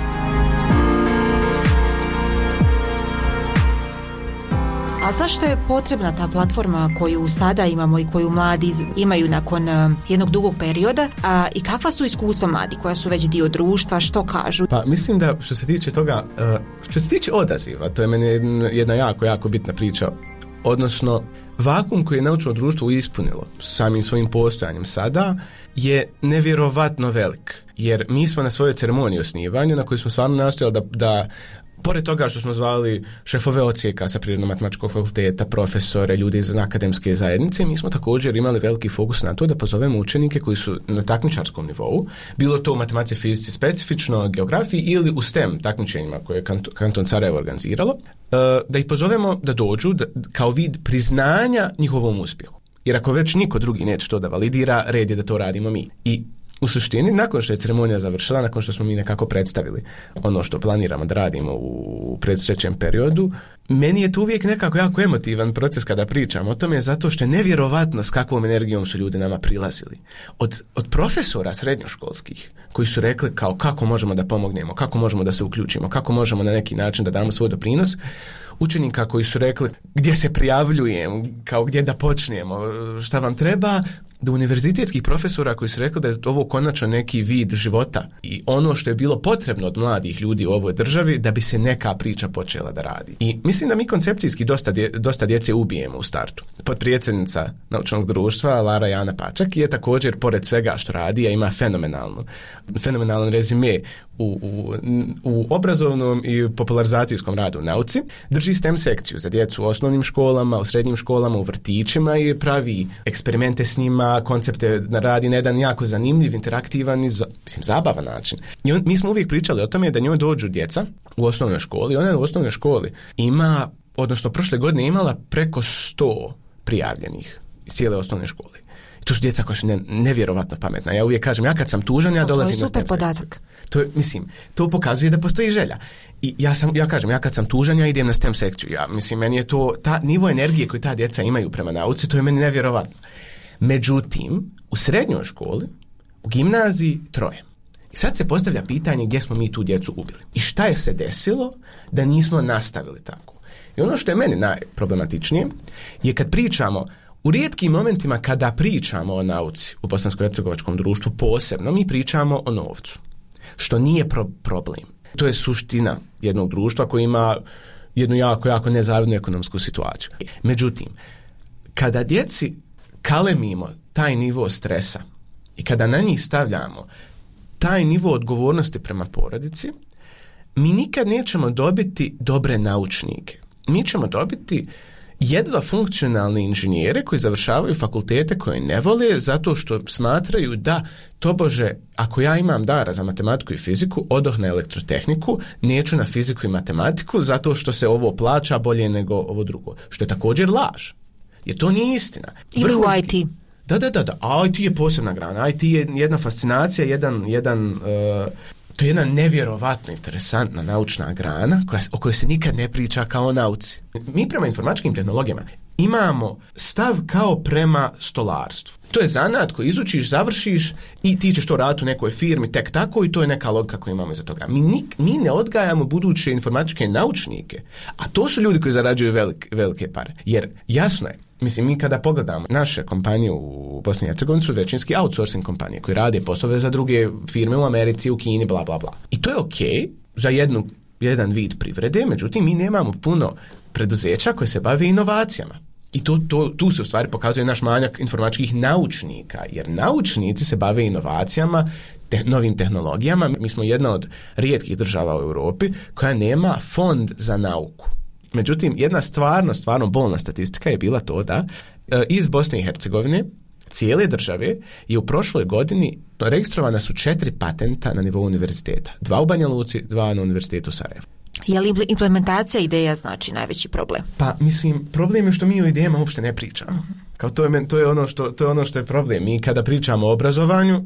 H: A zašto je potrebna ta platforma koju sada imamo i koju mladi imaju nakon jednog dugog perioda? I kakva su iskustva mladi koja su već dio društva, što kažu?
K: Pa mislim da što se tiče toga, što se tiče odaziva, to je meni jedna jako bitna priča. Odnosno, vakuum koji je naučno društvo ispunilo samim svojim postojanjem sada je nevjerovatno velik. Jer mi smo na svojoj ceremoniji osnivanja, na kojoj smo stvarno nastojali da pored toga što smo zvali šefove odsjeka sa Prirodno-matematičkog fakulteta, profesore, ljudi iz akademske zajednice, mi smo također imali veliki fokus na to da pozovemo učenike koji su na takmičarskom nivou, bilo to u matematici, fizici specifično, geografiji ili u STEM takmičenjima koje je Kanton Sarajevo organiziralo, da ih pozovemo da dođu kao vid priznanja njihovom uspjehu. Jer ako već niko drugi neće to da validira, red je da to radimo mi. I u suštini, nakon što je ceremonija završila, nakon što smo mi nekako predstavili ono što planiramo da radimo u predstojećem periodu, meni je to uvijek nekako jako emotivan proces kada pričam o tome, zato što je nevjerovatno s kakvom energijom su ljudi nama prilazili. Od profesora srednjoškolskih koji su rekli kao kako možemo da pomognemo, kako možemo da se uključimo, kako možemo na neki način da damo svoj doprinos, učenika koji su rekli gdje se prijavljujem, kao gdje da počnemo, šta vam treba, do univerzitetskih profesora koji su rekli da je ovo konačno neki vid života i ono što je bilo potrebno od mladih ljudi u ovoj državi da bi se neka priča počela da radi. I mislim da mi koncepcijski dosta djece ubijemo u startu. Potpredsjednica naučnog društva Lara Jana Pačak je također, pored svega što radi, a ima fenomenalan rezime u obrazovnom i popularizacijskom radu u nauci, drži STEM sekciju za djecu u osnovnim školama, u srednjim školama, u vrtićima i pravi eksperimente s njima, koncepte radi na jedan jako zanimljiv, interaktivan i zabavan način. I mi smo uvijek pričali o tome da njoj dođu djeca u osnovnoj školi. Ona u osnovnoj školi ima, odnosno prošle godine imala preko 100 prijavljenih iz cijele osnovne škole. I to su djeca koja su nevjerovatno pametna. Ja uvijek kažem, ja kad sam tužan, ja dolazim na STEM sekciju. To pokazuje da postoji želja. I ja kažem, ja kad sam tužan, ja idem na STEM sekciju. Meni je to, nivo energije koju ta djeca imaju prema nauci, to je meni nevjerovatno. Međutim, u srednjoj školi, u gimnaziji 3. I sad se postavlja pitanje gdje smo mi tu djecu ubili. I šta je se desilo da nismo nastavili tako. I ono što je meni najproblematičnije je kad pričamo, u rijetkim momentima kada pričamo o nauci u bosansko-hercegovačkom društvu posebno, mi pričamo o novcu. što nije problem. To je suština jednog društva koji ima jednu jako nezavidnu ekonomsku situaciju. Međutim, kada djeci kalemimo taj nivo stresa i kada na njih stavljamo taj nivo odgovornosti prema porodici, mi nikad nećemo dobiti dobre naučnike. Mi ćemo dobiti jedva funkcionalne inženjere koji završavaju fakultete koje ne vole zato što smatraju da tobože ako ja imam dara za matematiku i fiziku, odoh na elektrotehniku, neću na fiziku i matematiku zato što se ovo plaća bolje nego ovo drugo. Što je također laž. Jer to nije istina.
H: Ili u IT.
K: Da. A IT je posebna grana. IT je jedna fascinacija, to je jedna nevjerovatno interesantna naučna grana o kojoj se nikad ne priča kao o nauci. Mi prema informatičkim tehnologijama imamo stav kao prema stolarstvu. To je zanat koji izučiš, završiš i ti ćeš to raditi u nekoj firmi tek tako i to je neka logika koju imamo iza toga. Mi ne odgajamo buduće informatičke naučnike, a to su ljudi koji zarađuju velike pare. Jer jasno je, mislim, mi kada pogledamo naše kompanije u Bosni i Hercegovini su većinski outsourcing kompanije koji rade poslove za druge firme u Americi, u Kini, bla, bla, bla. I to je okej za jedan vid privrede, međutim, mi nemamo puno preduzeća koje se bave inovacijama. I tu se u stvari pokazuje naš manjak informatičkih naučnika, jer naučnici se bave inovacijama, novim tehnologijama. Mi smo jedna od rijetkih država u Europi koja nema fond za nauku. Međutim, jedna stvarno bolna statistika je bila to da iz Bosne i Hercegovine cijele države je u prošloj godini registrovana su 4 patenta na nivou univerziteta. 2 u Banja Luci, 2 na univerzitetu u Sarajevu.
H: Je li implementacija ideja znači najveći problem?
K: Pa mislim, problem je što mi o idejama uopšte ne pričamo. Kao to je ono što je problem. Mi kada pričamo o obrazovanju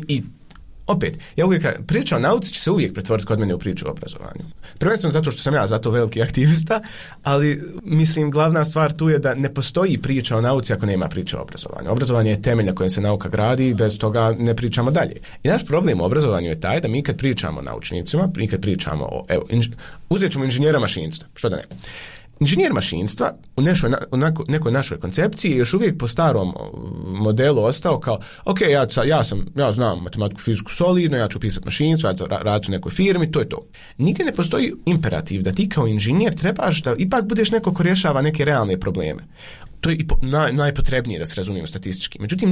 K: opet, ja uvijek priča o nauci će se uvijek pretvoriti kod mene u priču o obrazovanju. Prvenstveno zato što sam ja zato veliki aktivista, ali mislim glavna stvar tu je da ne postoji priča o nauci ako nema priča o obrazovanju. Obrazovanje je temelj na kojem se nauka gradi i bez toga ne pričamo dalje. I naš problem u obrazovanju je taj da mi kad pričamo o naučnicima, mi kad pričamo o, uzet ćemo inženjera mašinstva, što da ne. Inženjer mašinstva u nekoj našoj koncepciji je još uvijek po starom modelu ostao kao, ok, ja znam matematiku, fiziku solidno, ja ću pisati mašinstvo, ja ću raditi u nekoj firmi, to je to. Nigdje ne postoji imperativ da ti kao inženjer trebaš da ipak budeš neko ko rješava neke realne probleme. To je najpotrebnije da se razumijemo statistički. Međutim,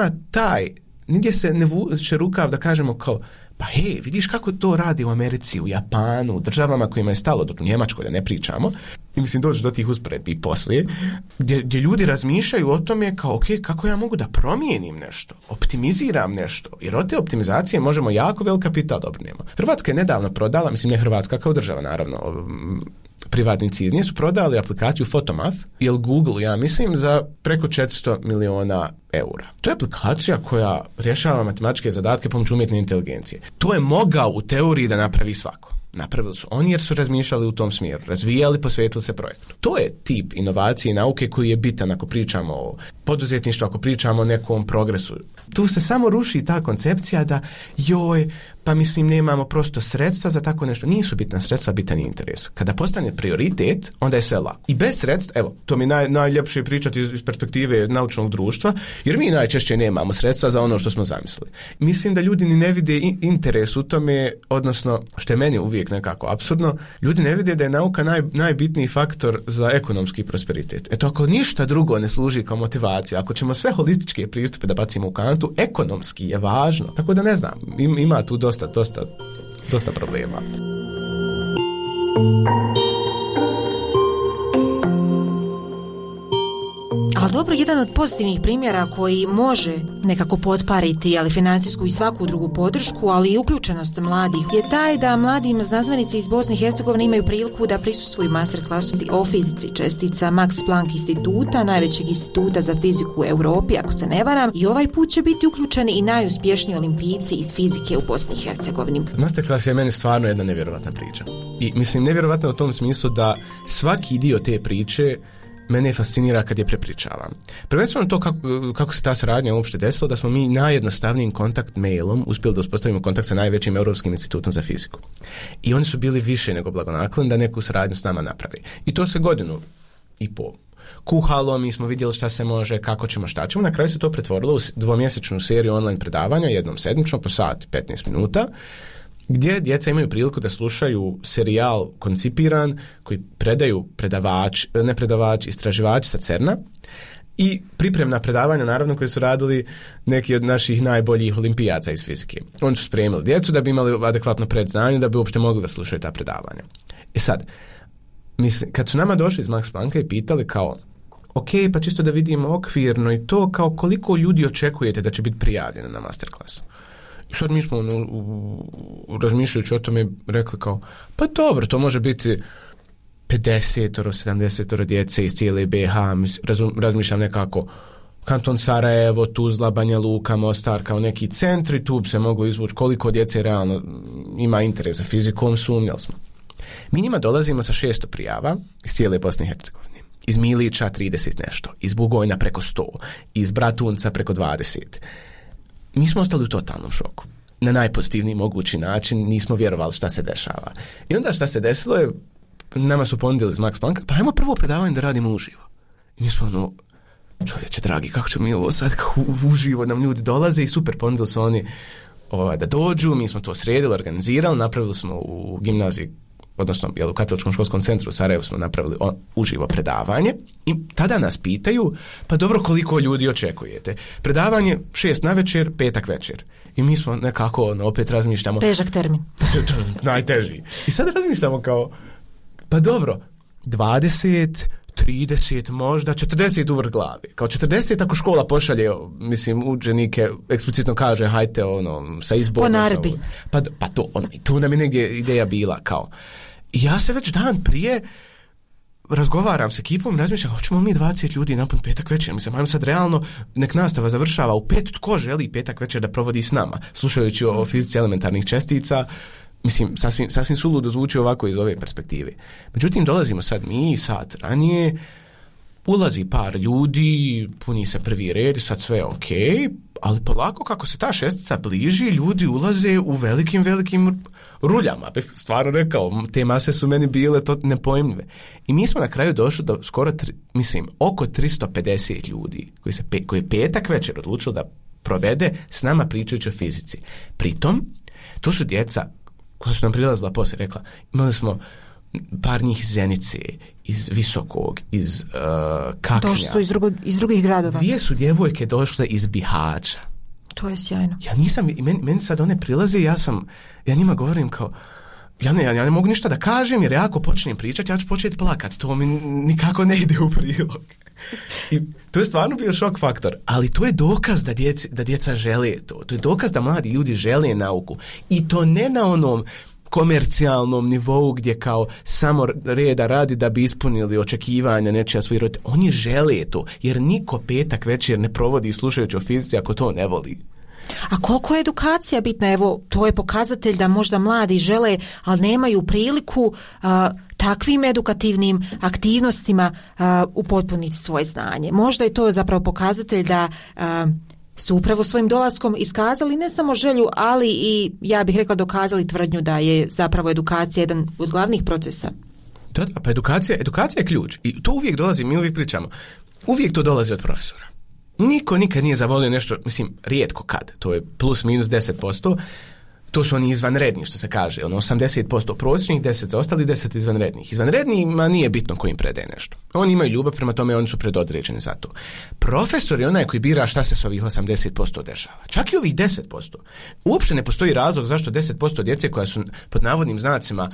K: nigdje se ne vuče rukav da kažemo kao, pa hej, vidiš kako to radi u Americi, u Japanu, u državama kojima je stalo, dok u Njemačkoj da ne pričamo. I mislim, doći do tih usporedbi poslije, gdje ljudi razmišljaju o tome kao, ok, kako ja mogu da promijenim nešto, optimiziram nešto, jer od te optimizacije možemo jako velik kapital dobrijemo. Hrvatska je nedavno prodala, mislim ne Hrvatska kao država, naravno, privatnici iz nje su prodali aplikaciju Photomath ili Google, ja mislim, za preko 400 miliona eura. To je aplikacija koja rješava matematičke zadatke pomoću umjetne inteligencije. To je mogao u teoriji da napravi svako. Napravili su oni jer su razmišljali u tom smjeru, razvijali, posvetili se projektu. To je tip inovacije i nauke koji je bitan ako pričamo o poduzetništvu, ako pričamo o nekom progresu. Tu se samo ruši ta koncepcija da pa mislim nemamo prosto sredstva za tako nešto. Nisu bitna sredstva, bitan je interes. Kada postane prioritet, onda je sve lako. I bez sredstva, evo, to mi najljepše pričati iz perspektive naučnog društva, jer mi najčešće nemamo sredstva za ono što smo zamislili. Mislim da ljudi ni ne vide interes u tome, odnosno, što je meni uvijek nekako apsurdno, ljudi ne vide da je nauka najbitniji faktor za ekonomski prosperitet. Eto, ako ništa drugo ne služi kao motivacija, ako ćemo sve holističke pristupe da bacimo u kantu, ekonomski je važno. Tako da ne znam, ima tu dosta problema.
H: Ali dobro, jedan od pozitivnih primjera koji može nekako potpariti ali financijsku i svaku drugu podršku, ali i uključenost mladih, je taj da mladim znanstvenici iz Bosne i Hercegovine imaju priliku da prisustvuju masterklasu o fizici čestica Max Planck instituta, najvećeg instituta za fiziku u Europi, ako se ne varam, i ovaj put će biti uključeni i najuspješniji olimpijci iz fizike u Bosni i Hercegovini.
K: Masterclass je meni stvarno jedna nevjerovatna priča. I mislim nevjerovatna u tom smislu da svaki dio te priče mene fascinira kad je prepričavam. Prvenstveno to kako se ta saradnja uopšte desila, da smo mi najjednostavnijim kontakt mailom uspjeli da uspostavimo kontakt sa najvećim Europskim institutom za fiziku. I oni su bili više nego blagonakloni da neku saradnju s nama napravi. I to se 1.5 godina kuhalo, mi smo vidjeli šta se može, kako ćemo, šta ćemo. Na kraju se to pretvorilo u 2-mjesečnu seriju online predavanja, jednom sedmično, po sat 15 minuta. gdje djeca imaju priliku da slušaju serijal koncipiran koji predaju istraživači sa CERN-a i pripremna predavanja, naravno, koje su radili neki od naših najboljih olimpijaca iz fizike. Oni su spremili djecu da bi imali adekvatno predznanje, da bi uopšte mogli da slušaju ta predavanja. I sad, kad su nama došli iz Max Plancka i pitali kao, ok, pa čisto da vidimo okvirno i to, kao koliko ljudi očekujete da će biti prijavljeno na masterklasu. I sad mi smo razmišljajući o tome rekli kao, pa dobro, to može biti 50-70 djece iz cijele BiH, razmišljam nekako kanton Sarajevo, Tuzla, Banja Luka, Mostar, kao neki centri, tu bi se moglo izvući koliko djece realno ima interes za fizikom, sumnjali smo. Mi njima dolazimo sa 600 prijava iz cijele Bosne i Hercegovine. Iz Milića 30 nešto, iz Bugojna preko 100, iz Bratunca preko 20. Mi smo ostali u totalnom šoku. Na najpozitivniji mogući način, nismo vjerovali šta se dešava. I onda šta se desilo je, nama su ponudili iz Max Plancka, pa ajmo prvo predavanje da radimo uživo. I mi smo, čovječe dragi, kako ćemo mi ovo sad, kako uživo nam ljudi dolaze i super, ponudili su oni da dođu, mi smo to sredili, organizirali, napravili smo u gimnaziji, odnosno u Katoličkom školskom centru u Sarajevu smo napravili uživo predavanje i tada nas pitaju, pa dobro, koliko ljudi očekujete? Predavanje 6 navečer, petak večer. I mi smo nekako, opet razmišljamo...
H: Težak termin.
K: Najteži. I sad razmišljamo kao, pa dobro, 20, 30, možda 40 uvrh glavi. Kao 40 ako škola pošalje, mislim, učenike, eksplicitno kaže, hajte, sa izborom.
H: Po naredbi.
K: Pa to, tu nam je negdje ideja bila, kao. I ja se već dan prije razgovaram s ekipom i razmišljam, hoćemo mi 20 ljudi napun petak večer. Mislim, ajmo sad realno, nek nastava završava u 5, tko želi petak večer da provodi s nama, slušajući o fizici elementarnih čestica. Mislim, sasvim suludo zvuči ovako iz ove perspektive. Međutim, dolazimo sad mi, sat ranije, ulazi par ljudi, puni se prvi red i sad sve je ok, ali polako kako se ta šestica bliži, ljudi ulaze u velikim ruljama. Stvarno rekao, te mase su meni bile to nepojmljive. I mi smo na kraju došli do skoro, oko 350 ljudi koji je petak večer odlučilo da provede s nama pričajući o fizici. Pritom, to su djeca koja su nam prilazila poslije, rekla, imali smo par njih iz Zenice, iz Visokog, iz Kaknja.
H: Došli su iz drugih gradova.
K: 2 su djevojke došle iz Bihaća.
H: To je sjajno.
K: Ja nisam, meni sad one prilaze, ja njima govorim kao, ja ne mogu ništa da kažem, jer ja ako počnem pričati, ja ću početi plakati, to mi nikako ne ide u prilog. I to je stvarno bio šok faktor, ali to je dokaz da djeca žele to. To je dokaz da mladi ljudi žele nauku. I to ne na onom komercijalnom nivou gdje kao samo reda radi da bi ispunili očekivanja nečija svojih roditelja. Oni žele to, jer niko petak večer ne provodi slušajući o fizici ako to ne voli.
H: A koliko je edukacija bitna? Evo, to je pokazatelj da možda mladi žele, ali nemaju priliku takvim edukativnim aktivnostima upotpuniti svoje znanje. Možda je to zapravo pokazatelj da su upravo svojim dolaskom iskazali ne samo želju, ali i, ja bih rekla, dokazali tvrdnju da je zapravo edukacija jedan od glavnih procesa.
K: Da, pa edukacija je ključ. I to uvijek dolazi, mi uvijek pričamo, uvijek to dolazi od profesora. Niko nikad nije zavolio nešto, mislim, rijetko kad, to je plus minus 10%, to su oni izvanredni, što se kaže, 80% prosječnih, 10 za ostali, 10 izvanrednih. Izvanrednima nije bitno ko im predaje nešto. Oni imaju ljubav, prema tome oni su predodređeni za to. Profesor je onaj koji bira šta se s ovih 80% dešava. Čak i ovih 10%. Uopšte ne postoji razlog zašto 10% djece koja su pod navodnim znacima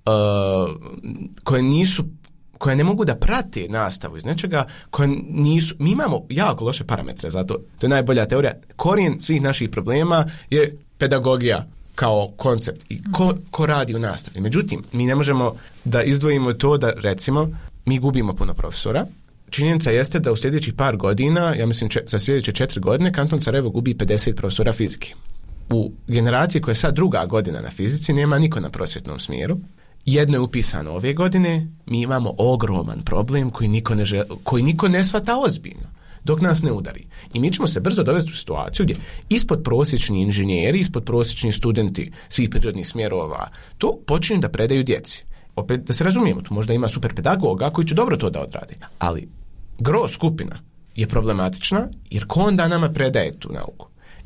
K: koje ne mogu da prate nastavu iz nečega, mi imamo jako loše parametre za to. To je najbolja teorija. Korijen svih naših problema je pedagogija kao koncept i ko radi u nastavi. Međutim, mi ne možemo da izdvojimo to da, recimo, mi gubimo puno profesora. Činjenica jeste da u sljedećih par godina, ja mislim za sljedeće 4 godine, kanton Sarajevo gubi 50 profesora fizike. U generaciji koja je sad 2. godina na fizici nema niko na prosvjetnom smjeru. Jedno je upisano ove godine, mi imamo ogroman problem koji niko ne shvata ozbiljno, dok nas ne udari. I mi ćemo se brzo dovesti u situaciju gdje ispod prosječni inženjeri, ispod prosječni studenti svih prirodnih smjerova to počinju da predaju djeci. Opet da se razumijemo, tu možda ima super pedagoga koji će dobro to da odrade, ali gro skupina je problematična jer ko onda nama predaje tu nauku.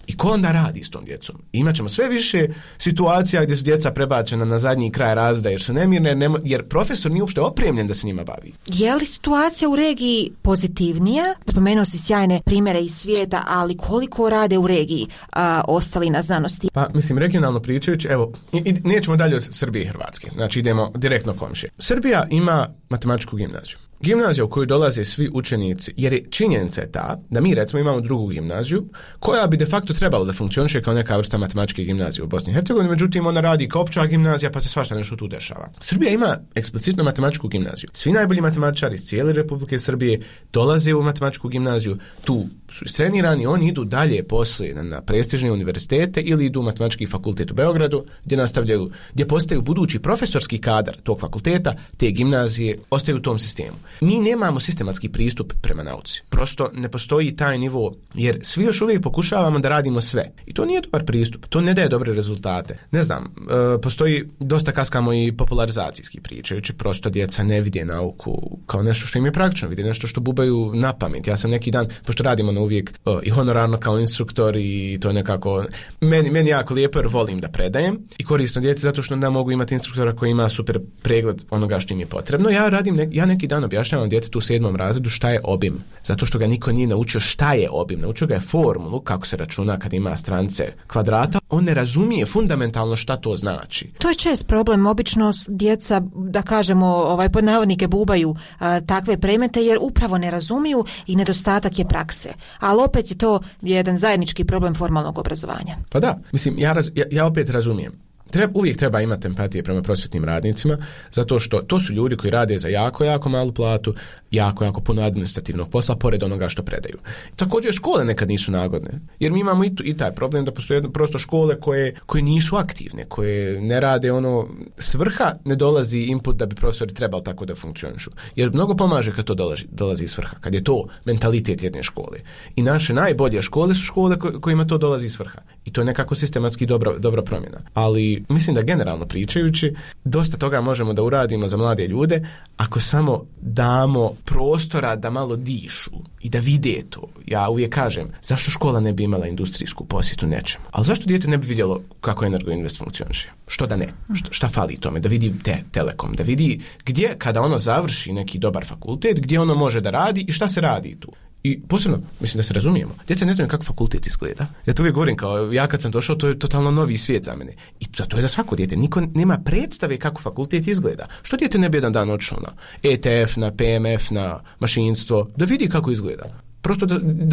K: I ko onda radi s tom djecom? Imaćemo sve više situacija gdje su djeca prebačena na zadnji kraj razreda jer su nemirne, jer profesor nije uopšte opremljen da se njima bavi.
H: Je li situacija u regiji pozitivnija? Spomenuo si sjajne primjere iz svijeta, ali koliko rade u regiji ostali na znanosti?
K: Pa, mislim, regionalno pričajući, evo, nećemo dalje od Srbije i Hrvatske, znači idemo direktno komšije. Srbija ima matematičku gimnaziju. Gimnazija u koju dolaze svi učenici, jer je činjenica je ta da mi recimo imamo drugu gimnaziju koja bi de facto trebala da funkcioniše kao neka vrsta matematičke gimnazije u Bosni i Hercegovini, međutim ona radi kao opća gimnazija pa se svašta nešto tu dešava. Srbija ima eksplicitno matematičku gimnaziju. Svi najbolji matematičari iz cijele Republike Srbije dolaze u matematičku gimnaziju, tu su istrenirani, oni idu dalje poslije na prestižne univerzitete ili idu u matematički fakultet u Beogradu gdje nastavljaju, gdje postaju budući profesorski kadar tog fakulteta, te gimnazije ostaju u tom sistemu. Mi nemamo sistematski pristup prema nauci. Prosto ne postoji taj nivo, jer svi još uvijek pokušavamo da radimo sve. I to nije dobar pristup, to ne daje dobre rezultate. Ne znam, postoji, dosta kaskamo i popularizacijski pričajući, prosto djeca ne vide nauku kao nešto što im je praktično, vide nešto što bubaju na pamet. Ja sam neki dan, pošto radimo na uvijek i honorarno kao instruktor i to nekako, meni jako lijepo jer volim da predajem i korisno djeci zato što onda mogu imati instruktora koji ima super pregled onoga što im je potrebno. Ja neki dan objašnjavam djetetu u 7. razredu šta je obim, zato što ga niko nije naučio šta je obim, naučio ga je formulu kako se računa kad ima strance kvadrata, on ne razumije fundamentalno šta to znači.
H: To je čest problem, obično djeca, da kažemo, pod navodnike bubaju takve predmete jer upravo ne razumiju i nedostatak je prakse. Ali opet je to jedan zajednički problem formalnog obrazovanja.
K: Pa da, mislim, ja opet razumijem. Uvijek treba imati empatije prema prosvjetnim radnicima, zato što to su ljudi koji rade za jako, jako malu platu, jako puno administrativnog posla, pored onoga što predaju. Također škole nekad nisu nagodne, jer mi imamo i taj problem da postoje prosto škole koje nisu aktivne, koje ne rade svrha, ne dolazi input da bi profesori trebali tako da funkcionišu. Jer mnogo pomaže kad to dolazi iz svrha, kad je to mentalitet jedne škole. I naše najbolje škole su škole kojima to dolazi iz svrha. I to je nekako sistematski dobra promjena. Ali mislim da generalno pričajući, dosta toga možemo da uradimo za mlade ljude ako samo damo prostora da malo dišu i da vide to. Ja uvijek kažem, zašto škola ne bi imala industrijsku posjetu nečemu? Ali zašto dijete ne bi vidjelo kako Energoinvest funkcioniše? Što da ne? Šta fali tome? Da vidi Telekom, da vidi gdje kada ono završi neki dobar fakultet, gdje ono može da radi i šta se radi tu. I posebno, mislim da se razumijemo, djeca ne znaju kako fakultet izgleda. Ja to uvijek govorim, kao ja kad sam došao, to je totalno novi svijet za mene. I to je za svako dijete. Niko nema predstave kako fakultet izgleda. Što dijete ne bi jedan dan odšao na ETF, na PMF, na mašinstvo, da vidi kako izgleda. Prosto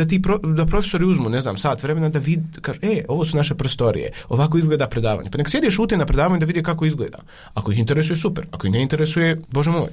K: da profesori uzmu, ne znam, sat vremena da vidi, kaže, ovo su naše prostorije, ovako izgleda predavanje. Pa nek sjede šute na predavanju da vidi kako izgleda. Ako ih interesuje, super. Ako ih ne interesuje, Bože moj.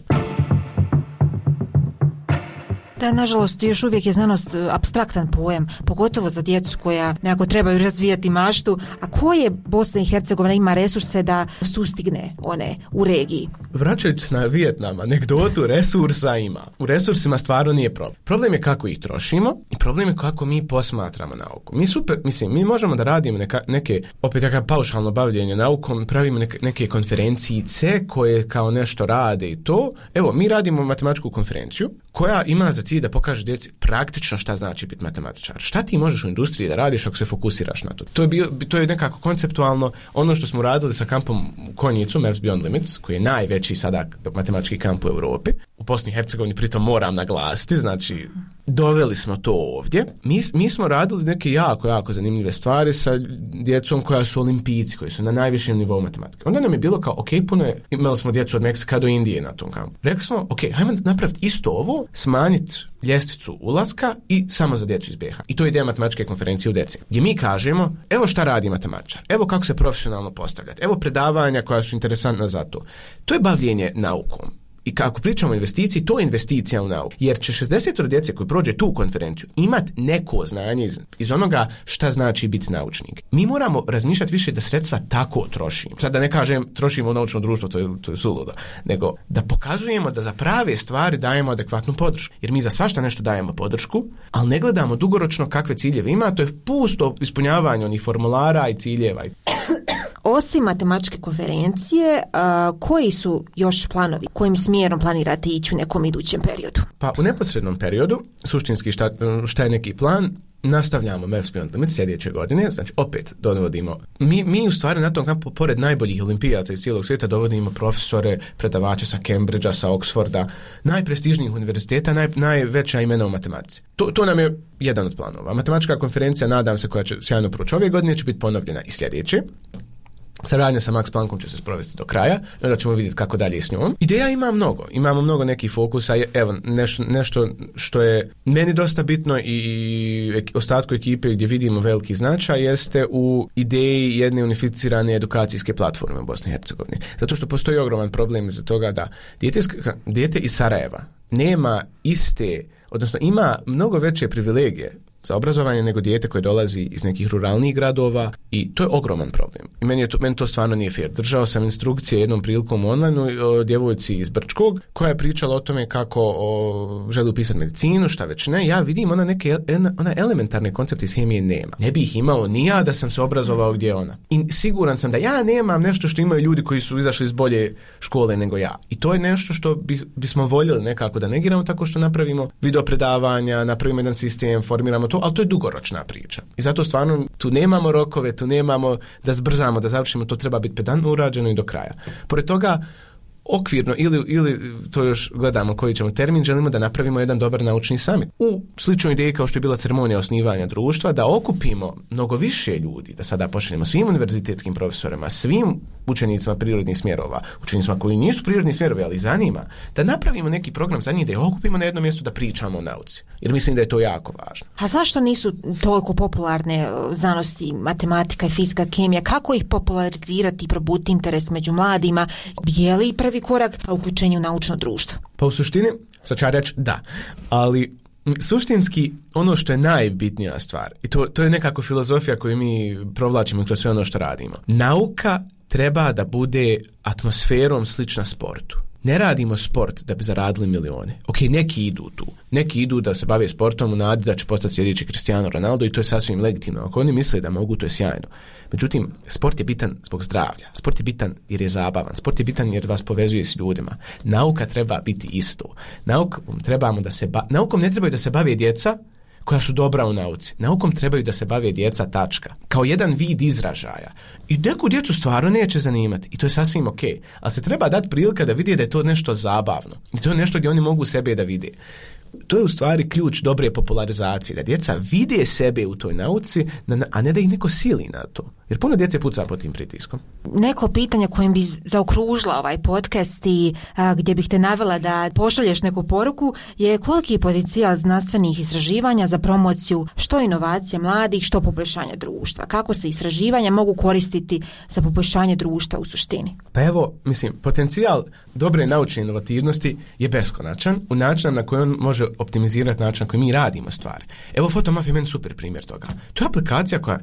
H: Da, nažalost, još uvijek je znanost apstraktan pojam, pogotovo za djecu koja nekako trebaju razvijati maštu. A koje Bosna i Hercegovina ima resurse da sustigne one u regiji?
K: Vraćajući na Vijetnam, anegdotu, resursa ima. U resursima stvarno nije problem. Problem je kako ih trošimo i problem je kako mi posmatramo nauku. Mi možemo da radimo neke opet paušalno bavljenje naukom, pravimo neke konferencijice koje kao nešto rade i to. Evo, mi radimo matematičku konferenciju koja ima za cilj da pokaže djeci praktično šta znači biti matematičar. Šta ti možeš u industriji da radiš ako se fokusiraš na to? To je nekako konceptualno ono što smo radili sa kampom u Konjicu, Maths Beyond Limits, koji je najveći sada matematički kamp u Europi. U Bosni i Hercegovini pritom moram naglasiti, znači doveli smo to ovdje. Mi smo radili neke jako zanimljive stvari sa djecom koja su olimpijci, koji su na najvišem nivou matematike. Onda nam je bilo kao, imali smo djecu od Meksika do Indije na tom kampu. Rekli smo, hajmo napraviti isto ovo, smanjiti ljestvicu ulaska i samo za djecu iz BiH. I to je ideja matematičke konferencije u deci. Gdje mi kažemo, evo šta radi matematičar, evo kako se profesionalno postavljati, evo predavanja koja su interesantna za to. To je bavljenje naukom. I kako pričamo o investiciji, to je investicija u nauku. Jer će 60 djece koji prođe tu konferenciju imati neko znanje iz onoga šta znači biti naučnik. Mi moramo razmišljati više da sredstva tako trošimo. Sad da ne kažem trošimo u naučno društvo, to je suludo. Nego da pokazujemo da za prave stvari dajemo adekvatnu podršku. Jer mi za svašta nešto dajemo podršku, ali ne gledamo dugoročno kakve ciljeve ima. To je pusto ispunjavanje onih formulara i ciljeva.
H: Osim matematičke konferencije, koji su još planovi? Kojim smjerom planirate ići u nekom idućem periodu?
K: Pa u neposrednom periodu, suštinski šta je neki plan, nastavljamo MEFS Beyond Limits sljedeće godine, znači opet dovodimo, mi u stvari na tom kampu, pored najboljih olimpijaca iz cijelog svijeta, dovodimo profesore, predavače sa Cambridgea, sa Oxforda, najprestižnijih univerziteta, najveća imena u matematici. To nam je jedan od planova. Matematička konferencija, nadam se, koja će sjajno proći ove godine, će biti ponovljena i sljedeće. Saradnja sa Max Planckom će se sprovesti do kraja, onda ćemo vidjeti kako dalje s njom. Ideja imamo mnogo nekih fokusa. Evo, nešto što je meni dosta bitno i ostatku ekipe gdje vidimo veliki značaj jeste u ideji jedne unificirane edukacijske platforme u Bosni i Hercegovini. Zato što postoji ogroman problem za toga da dijete iz Sarajeva nema odnosno ima mnogo veće privilegije za obrazovanje nego dijete koje dolazi iz nekih ruralnih gradova i to je ogroman problem. I meni to stvarno nije fair. Držao sam instrukcije jednom prilikom online o djevojci iz Brčkog koja je pričala o tome kako želi upisati medicinu, šta već ne. Ja vidim ona elementarne koncepte iz hemije nema. Ne bi ih imao ni ja da sam se obrazovao gdje ona. I siguran sam da ja nemam nešto što imaju ljudi koji su izašli iz bolje škole nego ja. I to je nešto što bismo voljeli nekako da negiramo tako što napravimo video predavanja, napravimo jedan sistem, formiramo to, ali to je dugoročna priča. I zato stvarno tu nemamo rokove, tu nemamo da zbrzamo, da završimo, to treba biti pedantno urađeno i do kraja. Pored toga, okvirno ili to još gledamo koji ćemo termin, želimo da napravimo jedan dobar naučni summit. U sličnoj ideji kao što je bila ceremonija osnivanja društva, da okupimo mnogo više ljudi, da sada pošaljemo svim univerzitetskim profesorima, svim učenicima prirodnih smjerova, učenicima koji nisu prirodni smjerovi, ali zanima, da napravimo neki program za njih, da ih okupimo na jednom mjestu da pričamo o nauci. Jer mislim da je to jako važno.
H: A zašto nisu toliko popularne znanosti, matematika i fizika, kemija? Kako ih popularizirati i probuditi interes među mladima? Je li prvi korak u uključenju naučno društvo?
K: Pa u suštini, sad ću reći da, ali suštinski ono što je najbitnija stvar, i to je nekako filozofija koju mi provlačimo kroz sve ono što radimo. Nauka treba da bude atmosferom slična sportu. Ne radimo sport da bi zaradili milione. Ok, neki idu tu. Neki idu da se bave sportom u nadi da će postati sljedeći Cristiano Ronaldo i to je sasvim legitimno. Ako oni misle da mogu, to je sjajno. Međutim, sport je bitan zbog zdravlja. Sport je bitan jer je zabavan. Sport je bitan jer vas povezuje s ljudima. Nauka treba biti isto. Naukom ne trebaju da se bave djeca koja su dobra u nauci. Naukom trebaju da se bave djeca, tačka. Kao jedan vid izražaja. I neku djecu stvarno neće zanimati. I to je sasvim ok. Ali se treba dati prilika da vidi da je to nešto zabavno. I to je nešto gdje oni mogu sebe da vide. To je u stvari ključ dobre popularizacije. Da djeca vide sebe u toj nauci, a ne da ih neko sili na to. Jer puno djece puca pod tim pritiskom.
H: Neko pitanje kojim bi zaokružila ovaj podcast i gdje bih te navela da pošalješ neku poruku je koliki je potencijal znanstvenih istraživanja za promociju što inovacije mladih, što poboljšanje društva. Kako se istraživanja mogu koristiti za poboljšanje društva u suštini?
K: Pa evo, potencijal dobre naučne inovativnosti je beskonačan u načinu na koji on može optimizirati način na koji mi radimo stvari. Evo, Fotomaf je meni super primjer toga. To je aplikacija koja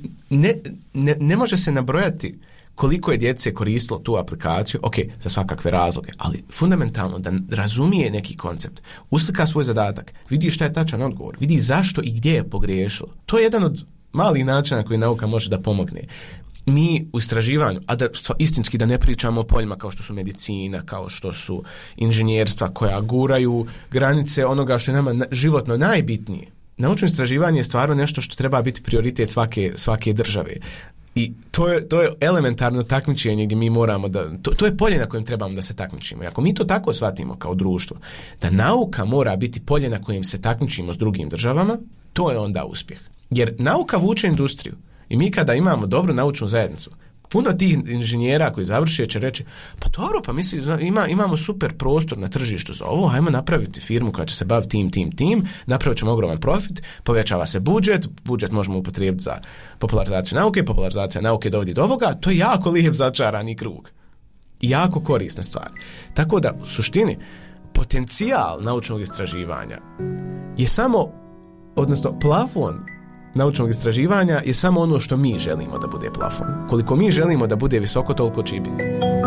K: ne može se nabrojati koliko je djece koristilo tu aplikaciju, ok, za svakakve razloge, ali fundamentalno da razumije neki koncept, uslika svoj zadatak, vidi šta je tačan odgovor, vidi zašto i gdje je pogriješilo. To je jedan od malih načina koji nauka može da pomogne. Mi u istraživanju, a da istinski da ne pričamo o poljima kao što su medicina, kao što su inženjerstva koja guraju granice onoga što je nama životno najbitnije. Naučno istraživanje je stvarno nešto što treba biti prioritet svake države. I to je elementarno takmičenje gdje mi moramo to je polje na kojem trebamo da se takmičimo. I ako mi to tako shvatimo kao društvo, da nauka mora biti polje na kojem se takmičimo s drugim državama, to je onda uspjeh. Jer nauka vuče industriju. I mi kada imamo dobru naučnu zajednicu, puno tih inženjera koji završe će reći, pa dobro, pa imamo super prostor na tržištu za ovo, hajmo napraviti firmu koja će se baviti tim, napravit ćemo ogroman profit, povećava se budžet možemo upotrijebiti za popularizaciju nauke, popularizacija nauke dovodi do ovoga, to je jako lijep začarani krug. I jako korisna stvar. Tako da, u suštini, potencijal naučnog istraživanja je odnosno plafon naučnog istraživanja je samo ono što mi želimo da bude plafon. Koliko mi želimo da bude visoko, toliko će biti.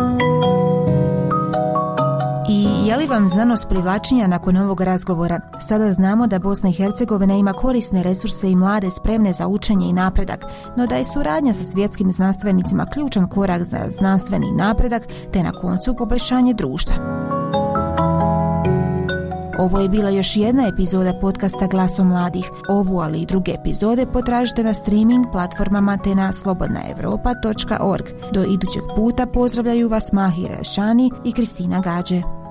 H: I je li vam znanost privlačnija nakon ovog razgovora? Sada znamo da Bosna i Hercegovina ima korisne resurse i mlade spremne za učenje i napredak, no da je suradnja sa svjetskim znanstvenicima ključan korak za znanstveni napredak te na koncu poboljšanje društva. Ovo je bila još jedna epizoda podcasta Glasom mladih. Ovu, ali i druge epizode potražite na streaming platformama te na slobodnaevropa.org. Do idućeg puta pozdravljaju vas Mahira Ešani i Kristina Gađe.